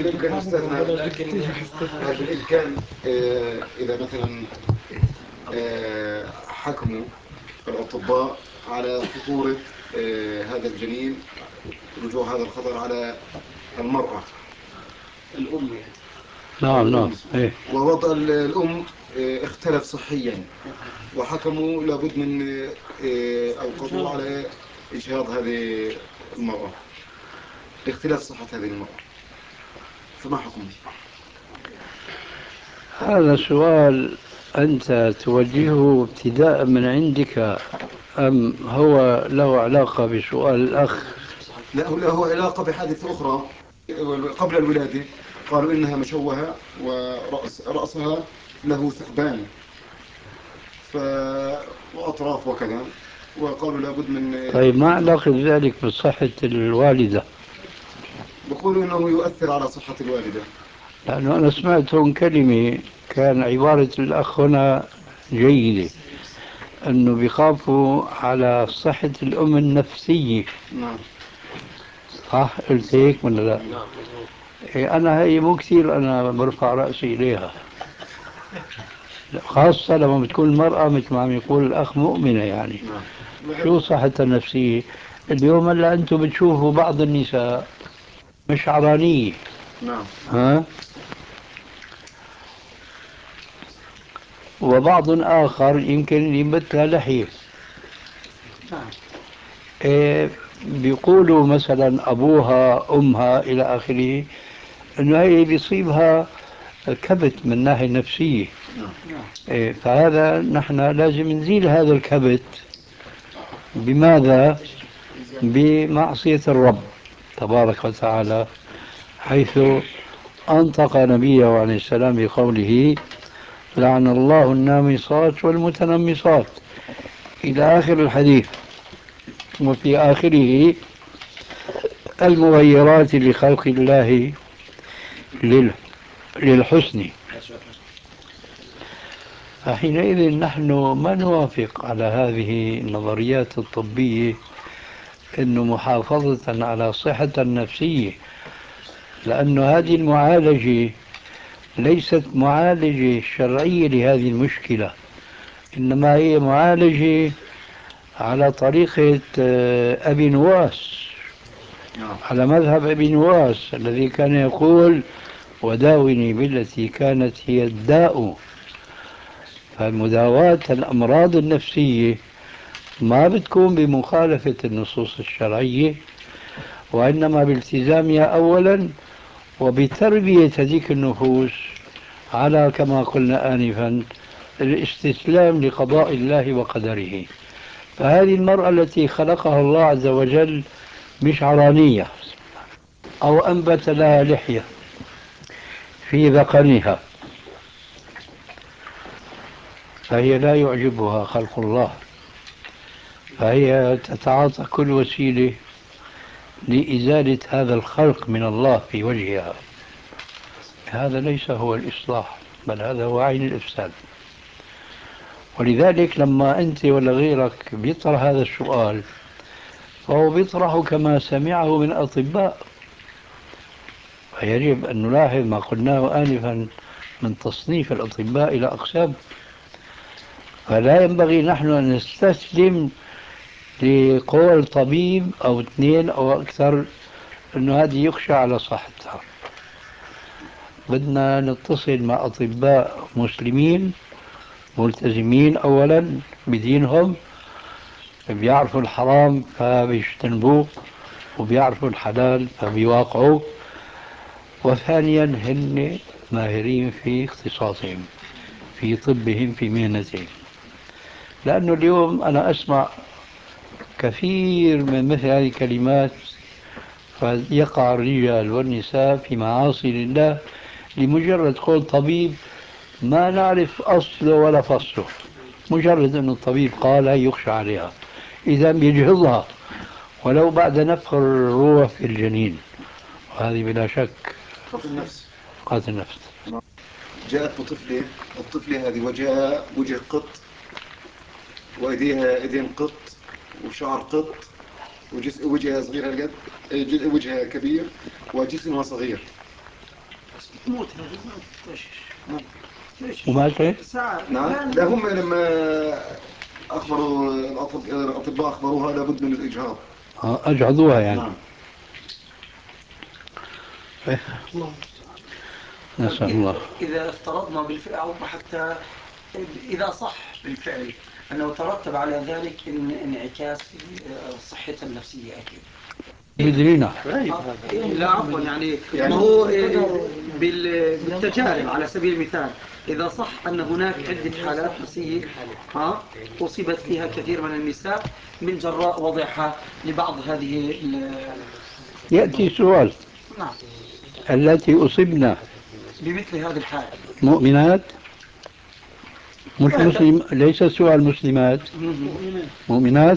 بالإمكان إذا مثلا حكموا الأطباء على خطورة هذا الجنين، رجوع هذا الخطر على المرأة الأم يعني. نعم. إيه. ووضع الأم اختلف صحيا، وحكموا لابد من أو قضوا على إجهاض هذه المرأة لاختلاف صحة هذه المرأة، فما حكمه؟ هذا سؤال أنت توجهه ابتداء من عندك أم هو له علاقة بسؤال الأخ؟ لا، له علاقة بحادثة أخرى قبل الولادة. قالوا إنها مشوهة ورأسها له ثعبان وأطراف وكذا، وقالوا لابد من. طيب ما علاقة ذلك بصحة الوالدة؟ بقولوا إنه يؤثر على صحة الوالدة. لأنه أنا سمعت هون كلمة، كان عبارة الأخ هنا جيدة، أنه بيخافوا على صحة الأم النفسية. نعم. صح قلت هيك ولا لا؟ إيه، أنا هي مو كثير أنا برفع رأسي إليها، خاصة لما بتكون المرأة مثل ما عم يقول الأخ مؤمنة يعني. شو صحتها النفسية؟ اليوم هلا أنتم بتشوفوا بعض النساء مش عرانية. نعم. ها؟ وبعض آخر يمكن ينبت لها لحية. إيه، بيقولوا مثلا أبوها أمها إلى آخره أنه هي بيصيبها كبت من ناحية نفسية. إيه، فهذا نحن لازم نزيل هذا الكبت. بماذا؟ بمعصية الرب تبارك وتعالى، حيث أنطق نبيه عليه السلام بقوله لعن الله النامصات والمتنمصات إلى آخر الحديث، وفي آخره المغيرات لخلق الله للحسن. فحينئذ نحن ما نوافق على هذه النظريات الطبية أنه محافظة على صحة النفسية، لأن هذه المعالجة ليست معالجة شرعية لهذه المشكلة، إنما هي معالجة على طريقة أبي نواس، على مذهب أبي نواس الذي كان يقول وداوني بالتي كانت هي الداء. فالمداواة الأمراض النفسية ما بتكون بمخالفة النصوص الشرعية، وإنما بالتزامها أولا وبتربية هذيك النفوس على كما قلنا آنفا الاستسلام لقضاء الله وقدره. فهذه المرأة التي خلقها الله عز وجل مش عرانية أو أنبت لها لحية في ذقنها، فهي لا يعجبها خلق الله، فهي تتعاطى كل وسيلة لإزالة هذا الخلق من الله في وجهها. هذا ليس هو الإصلاح، بل هذا هو عين الإفساد. ولذلك لما أنت ولا غيرك بيطرح هذا السؤال فهو بيطرح كما سمعه من أطباء، فيجب أن نلاحظ ما قلناه آنفا من تصنيف الأطباء إلى أقسام. فلا ينبغي نحن أن نستسلم لقول طبيب أو اثنين أو أكثر أنه هذه يخشى على صحتها. بدنا نتصل مع أطباء مسلمين ملتزمين أولا بدينهم، بيعرفوا الحرام فبيجتنبوه وبيعرفوا الحلال فبيواقعوه، وثانيا هن ماهرين في اختصاصهم في طبهم في مهنتهم. لأنه اليوم أنا أسمع كثير من مثل هذه الكلمات، فيقع الرجال والنساء في معاصي لله لمجرد قول طبيب ما نعرف أصله ولا فصله، مجرد أن الطبيب قال يخشى عليها إذا بيجهضها ولو بعد نفخ الروح في الجنين، وهذه بلا شك قتل النفس. قاتل النفس. جاءت بطفلة، الطفلة هذه وجهها وجه قط، وأيديها أيدين قط، وشعر قط، وجهها صغير هالقد، وجهها كبير وجسمها صغير. موت هذه ما وماتت؟ نعم. لا، هم لما أخبروا الأطباء أخبروها لابد من الإجهاض. أجهضوها يعني. نعم. إيه. نسأل الله. إذا افترضنا بالفعل أو حتى إذا صح بالفعل أنه ترتب على ذلك انعكاس في صحتها النفسية أكيد. يدرينا. لا عفوا يعني ما هو بالتجارب على سبيل المثال إذا صح أن هناك عدة حالات نفسية أصيبت فيها كثير من النساء من جراء وضعها لبعض هذه يأتي سؤال. نعم. التي أصبنا بمثل هذه الحالة مؤمنات مش مسلم، ليس سؤال مسلمات مؤمنات.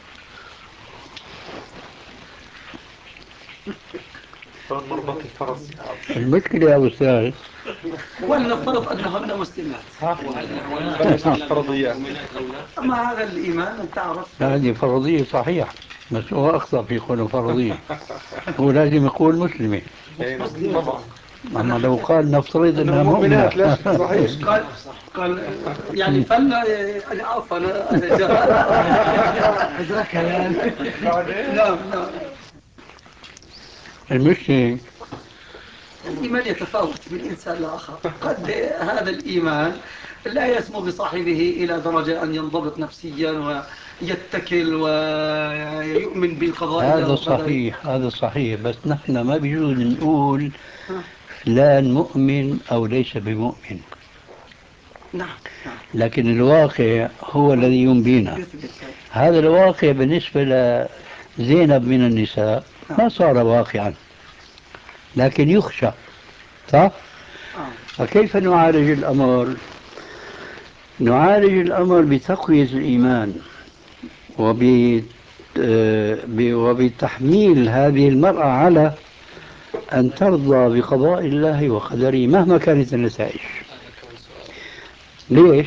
مربط الفرس. المشكلة يا أستاذ ولنفترض أنهن مسلمات فرضيات. أما هذا الإيمان أن تعرف هذه فرضية صحيح، بس هو أخطأ في قوله فرضية. هو لازم يقول مسلمة. طبعا. أما لو قال نفترض أنها مؤمنة قال يعني فن أنا عارف أنا جاهل أدرك الآن. نعم. المشكلة الإيمان يتفاوت من إنسان لآخر. قد هذا الإيمان لا يسمو بصاحبه إلى درجة أن ينضبط نفسيا ويتكل ويؤمن بالقضاء. هذا صحيح، هذا صحيح، بس نحن ما بيجوز نقول فلان مؤمن أو ليس بمؤمن. نعم. لكن الواقع هو الذي ينبينا. هذا الواقع بالنسبة لزينب من النساء ما صار واقعا، لكن يخشى، صح؟ فكيف نعالج الأمر؟ نعالج الأمر بتقوية الإيمان وبتحميل هذه المرأة على أن ترضى بقضاء الله وقدره مهما كانت النتائج. ليش؟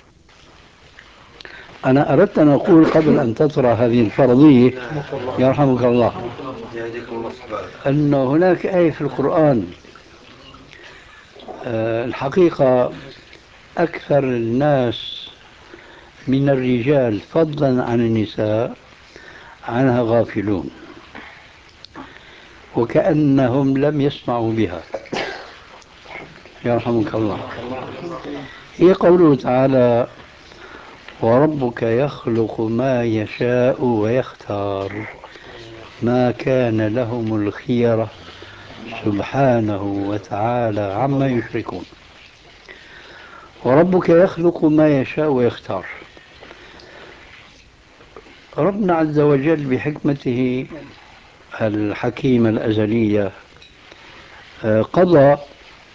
أنا أردت أن أقول قبل أن تطرح هذه الفرضية يرحمك الله أن هناك آية في القرآن الحقيقة أكثر الناس من الرجال فضلا عن النساء عنها غافلون وكأنهم لم يسمعوا بها يرحمك الله. هي قوله تعالى وربك يخلق ما يشاء ويختار ما كان لهم الخيرة سبحانه وتعالى عما يشركون. وربك يخلق ما يشاء ويختار. ربنا عز وجل بحكمته الحكيمة الأزلية قضى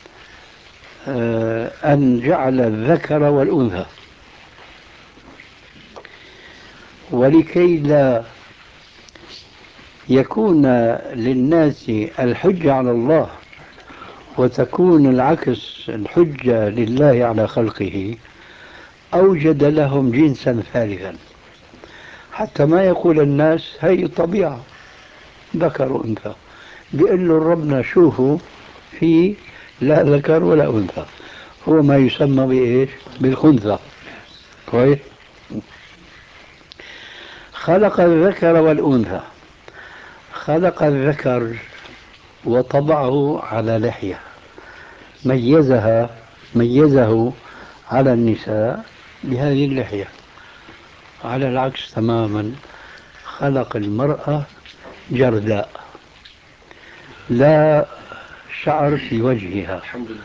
أن جعل الذكر والأنثى، ولكي لا يكون للناس الحجة على الله وتكون العكس الحجة لله على خلقه أوجد لهم جنسا ثالثا حتى ما يقول الناس هي الطبيعة ذكر وأنثى. بيقول له ربنا شوفوا في لا ذكر ولا أنثى، هو ما يسمى بإيش؟ بالخنثى. كويس. خلق الذكر والأنثى، خلق الذكر وطبعه على لحية ميزه على النساء بهذه اللحية. على العكس تماما خلق المرأة جرداء لا شعر في وجهها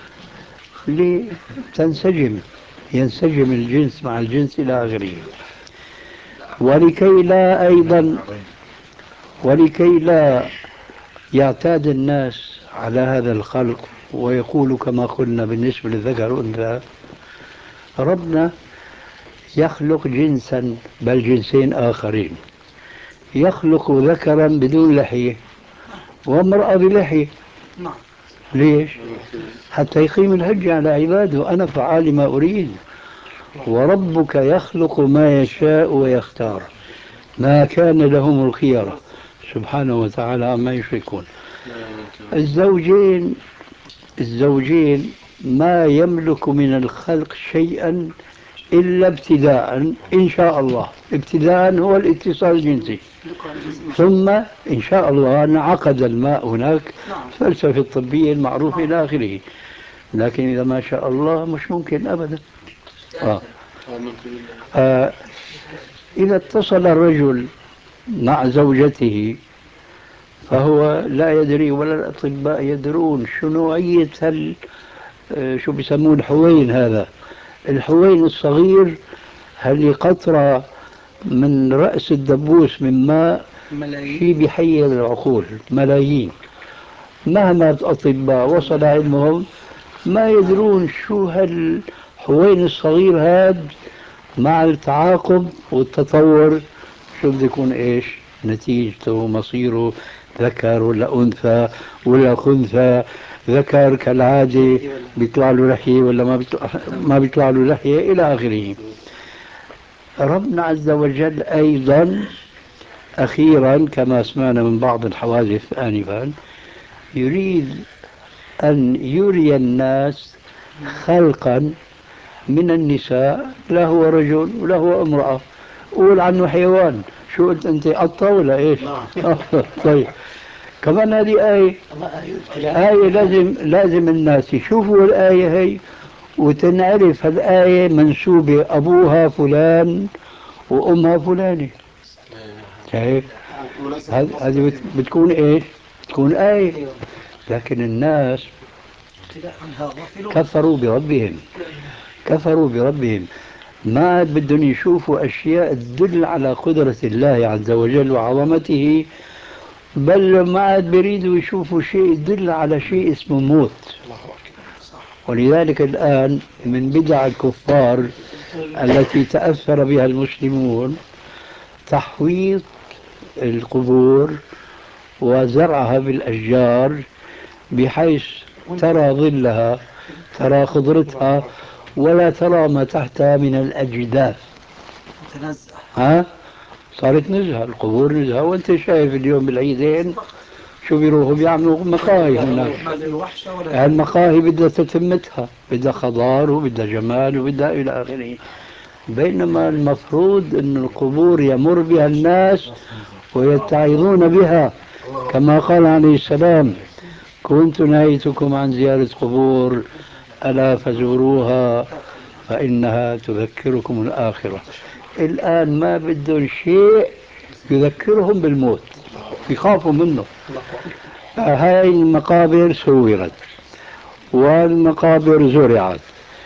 لتنسجم، ينسجم الجنس مع الجنس إلى آخره. ولكي لا يعتاد الناس على هذا الخلق ويقول كما قلنا بالنسبة للذكر والأنثى، ربنا يخلق جنسا بل جنسين آخرين يخلق ذكرا بدون لحية وامرأة بلحية. نعم. ليش؟ حتى يقيم الحجة على عباده، أنا فعال ما أريد. وربك يخلق ما يشاء ويختار، ما كان لهم الخيرة سبحانه وتعالى عما يشركون. الزوجين ما يملك من الخلق شيئا إلا ابتداء إن شاء الله. ابتداء هو الاتصال الجنسي، ثم إن شاء الله انعقد الماء هناك، الفلسفة الطبية المعروفة إلى آخره. لكن إذا ما شاء الله مش ممكن أبدا. إذا اتصل الرجل مع زوجته فهو لا يدري ولا الأطباء يدرون شو نوعية شو بيسمون الحوين. هذا الحوين الصغير، هل قطرة من رأس الدبوس من ماء شيء بيحير العقول. ملايين. مهما الأطباء وصل علمهم ما يدرون شو هالحوين الصغير هذا مع التعاقب والتطور شو بده يكون ايش نتيجته، مصيره، ذكر ولا أنثى ولا خنثى. ذكر كالعادة بيطلع له لحية ولا ما بيطلع له لحية إلى آخره. ربنا عز وجل أيضا أخيرا كما سمعنا من بعض الحوادث آنفا يريد أن يري الناس خلقا من النساء، لا هو رجل ولا هو امرأة. قول عنه حيوان، شو قلت أنت قطة ولا إيش؟ طيب كمان هذه آية لازم الناس يشوفوا الآية هي وتنعرف الآية منسوبة أبوها فلان وأمها فلانة. شايف؟ هذه بتكون إيش؟ بتكون آية. لكن الناس كفروا بربهم ما عاد بدهم يشوفوا أشياء تدل على قدرة الله عز وجل وعظمته، بل ما عاد بيريدوا يشوفوا شيء يدل على شيء اسمه موت. ولذلك الآن من بدع الكفار التي تأثر بها المسلمون تحويط القبور وزرعها بالأشجار، بحيث ترى ظلها، ترى خضرتها، ولا ترى ما تحتها من الأجداث. صارت نزهة، القبور نزهة. وانت شايف اليوم بالعيدين شو بيروحوا بيعملوا مقاهي هناك. المقاهي بدها تتمتها، بدها خضار وبدها جمال وبدها إلى آخره. بينما المفروض أن القبور يمر بها الناس ويتعظون بها، كما قال عليه السلام: كنت نهيتكم عن زيارة قبور ألا فزوروها فإنها تذكركم الآخرة. الآن ما بدهم شيء يذكرهم بالموت، يخافوا منه. هاي المقابر سورت والمقابر زرعت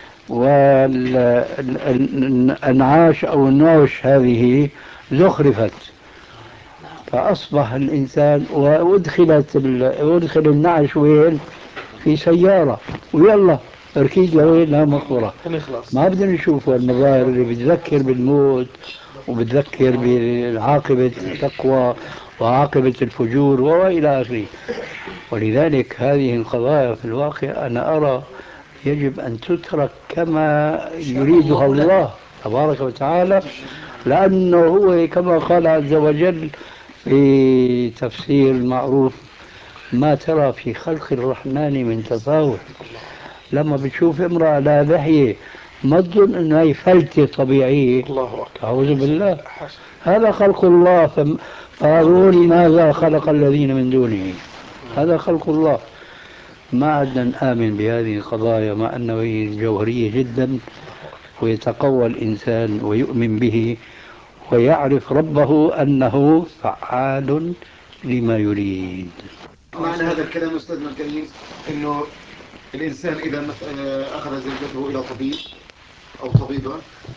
والأنعاش أو النوش هذه زخرفت، فأصبح الإنسان وأدخل النعش وين؟ في سيارة، ويلا اركيد لوين؟ لا مقبرة. ما بدنا نشوف المظاهر اللي بتذكر بالموت وبتذكر بعاقبة التقوى وعاقبة الفجور وإلى آخره. ولذلك هذه القضايا في الواقع أنا أرى يجب أن تترك كما يريدها الله تبارك وتعالى، لأنه هو كما قال عز وجل في تفسير معروف: ما ترى في خلق الرحمن من تفاوت. لما بتشوف امرأة لا لحية ما تظن انها هي فلتة طبيعية. أعوذ بالله، هذا خلق الله. فاروني ماذا خلق الذين من دونه. هذا خلق الله. ما عدنا نآمن بهذه القضايا، مع أنه هي جوهرية جدا، ويتقوى الإنسان ويؤمن به ويعرف ربه أنه فعال لما يريد. معنى هذا الكلام أستاذنا الكريم أنه الإنسان إذا أخذ زوجته إلى طبيب أو طبيبة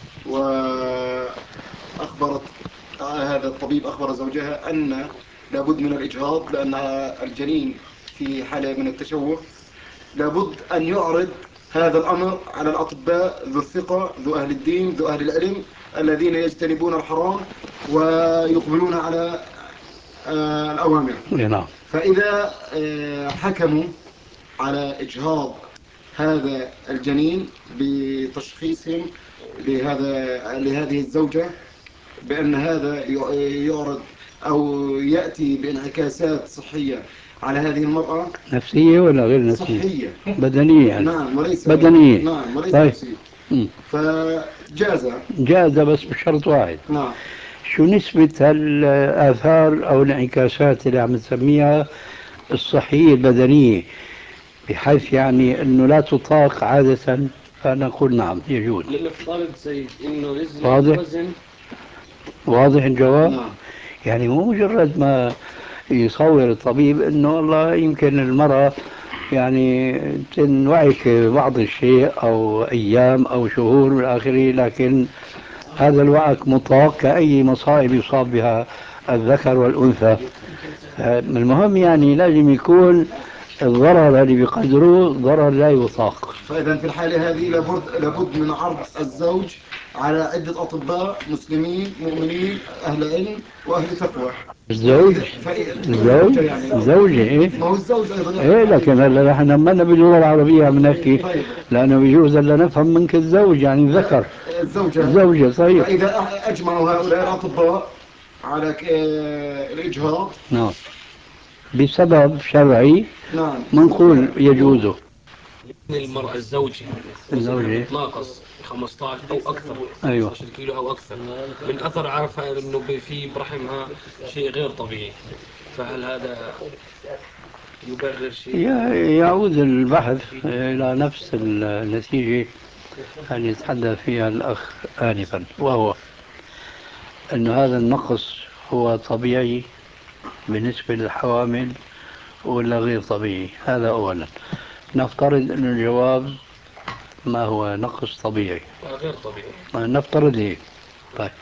وأخبرت هذا الطبيب أخبر زوجها أن لابد من الإجهاض لأن الجنين في حالة من التشوه، لابد أن يعرض هذا الأمر على الأطباء ذو الثقة، ذو أهل الدين، ذو أهل العلم، الذين يجتنبون الحرام ويقبلون على الأوامر. نعم. فإذا حكموا على إجهاض هذا الجنين بتشخيصهم لهذه الزوجة بأن هذا يعرض أو يأتي بانعكاسات صحية على هذه المرأة. نفسية ولا غير نفسية؟ صحية بدنية يعني. نعم وليس بدنية. نعم وليس طيب. نفسية. جاز بس بشرط واحد. نعم. شو نسبة الآثار أو الانعكاسات اللي عم تسميها الصحية البدنية بحيث يعني أنه لا تطاق عادة؟ فأنا أقول نعم يجوز. لنفترض سيد إنه يزن واضح؟ وزن. واضح الجواب؟ نعم. يعني مو مجرد ما يصور الطبيب أنه والله يمكن المرأة يعني تنوعك بعض الشيء أو أيام أو شهور والآخرين، لكن هذا الوعك مطلق كأي مصائب يصاب بها الذكر والأنثى. المهم يعني لازم يكون الضرر اللي بيقدروه ضرر لا يطاق. فإذا في الحالة هذه لابد من عرض الزوج على عدة أطباء مسلمين مؤمنين أهل علم وأهل تقوى. الزوج زوجة إيه؟ ما هو الزوج أيضا إيه، لكن هلا نحن لما باللغة العربية عم نحكي طيب. لأنه بيجوز هلا نفهم منك الزوج يعني الذكر. الزوجة صحيح. فإذا أجمعوا هؤلاء الأطباء على الإجهاض نعم بسبب شرعي نعم منقول يجوزه. المرأة الزوجة ناقص 15 أو أكثر. أيوة. 15 كيلو أو أكثر من أثر عرفها أنه في برحمها شيء غير طبيعي، فهل هذا يبرر شيء؟ يعود البحث إلى نفس النتيجة اللي يتحدث فيها الأخ آنفا، وهو أن هذا النقص هو طبيعي بالنسبة للحوامل ولا غير طبيعي. هذا أولا. نفترض أن الجواب ما هو نقص طبيعي. غير طبيعي. نفترض هيك. طيب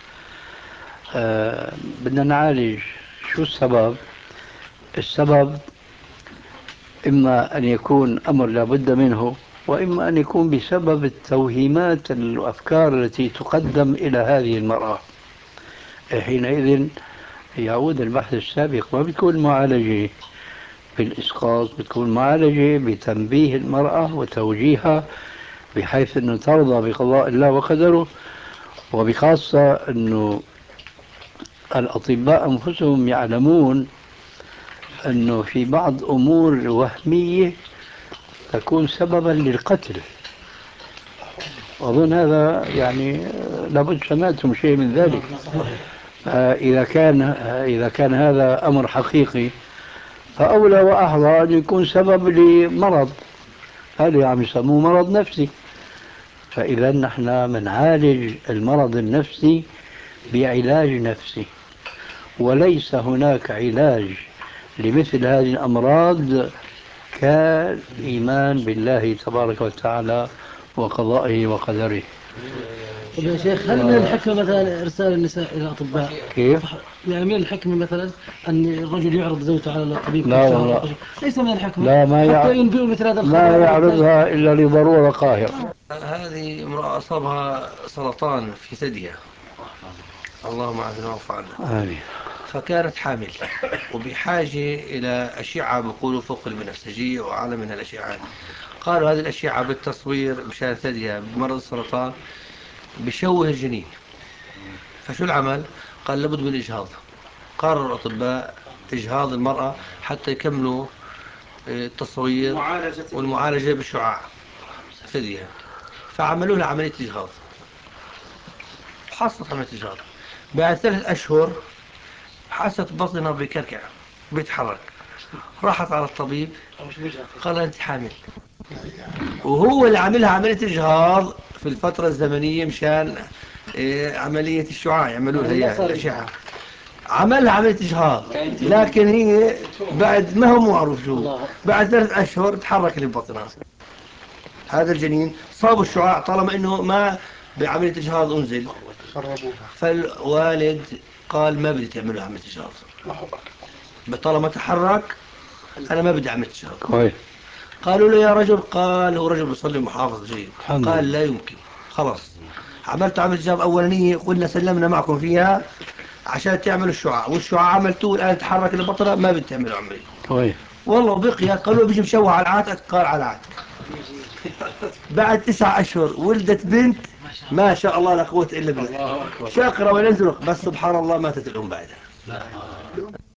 بدنا نعالج شو السبب. السبب إما أن يكون أمر لا بد منه، وإما أن يكون بسبب التوهيمات الأفكار التي تقدم إلى هذه المرأة. حينئذ يعود البحث السابق، ما بتكون معالجة بالإسقاط، بتكون معالجة بتنبيه المرأة وتوجيهها بحيث أنه ترضى بقضاء الله وقدره، وبخاصة أنه الأطباء أنفسهم يعلمون أنه في بعض أمور وهمية تكون سببا للقتل. أظن هذا يعني لابد سمعتم شيء من ذلك. إذا كان هذا أمر حقيقي فأولى وأحرى أن يكون سبب لمرض، هذا عم يسموه مرض نفسي. فإذا نحن بنعالج المرض النفسي بعلاج نفسي، وليس هناك علاج لمثل هذه الأمراض كالإيمان بالله تبارك وتعالى وقضائه وقدره. طيب يا شيخ، هل من الحكمة مثلا إرسال النساء إلى الأطباء؟ كيف؟ يعني من الحكمة مثلا أن الرجل يعرض زوجته على الطبيب؟ لا والله. ليس من الحكمة. لا، حتى ينبئوا مثل هذا الخبر. ما يعرضها إلا لضرورة قاهرة. هذه امرأة أصابها سرطان في ثديها، اللهم عافنا واعف عنا. آمين. فكانت حامل وبحاجة إلى أشعة بيقولوا فوق البنفسجية وأعلى من الأشعة. قالوا هذه الأشعة بالتصوير مشان ثديها بمرض السرطان بشوه الجنين. فشو العمل؟ قال لابد من الإجهاض. قرر الأطباء إجهاض المرأة حتى يكملوا التصوير والمعالجة بالشعاع ثديها. فعملوا لها عملية إجهاض، حصلت عملية إجهاض. بعد 3 أشهر حست بطنها بكركع بيتحرك. راحت على الطبيب قال لها أنت حامل، وهو اللي عملها عملية إجهاض في الفترة الزمنية مشان عملية الشعاع يعملوا لها إياها الأشعة. عملها عملية إجهاض، لكن هي بعد ما هو معروف شو، بعد 3 أشهر تحرك اللي ببطنها. هذا الجنين صاب الشعاع طالما إنه ما بعملية إجهاض أنزل. فالوالد قال ما بدي تعملوا عملية إجهاض، طالما تحرك أنا ما بدي أعمل إجهاض. قالوا له يا رجل، قال هو رجل بيصلي محافظ جيد، قال لا يمكن، خلاص عملت عملية إجهاض أولانية قلنا سلمنا معكم فيها، عشان تعمل الشعاع، والشعاع عملتوه الآن تحرك البطنة ما بتعمل عمري. طيب. والله بقي قالوا بيجي مشوه على العاتق، قال على العاتق. بعد 9 أشهر ولدت بنت ما شاء الله لا قوة إلا بالله، شاكرة وينزلق، بس سبحان الله ماتت الأم بعدها.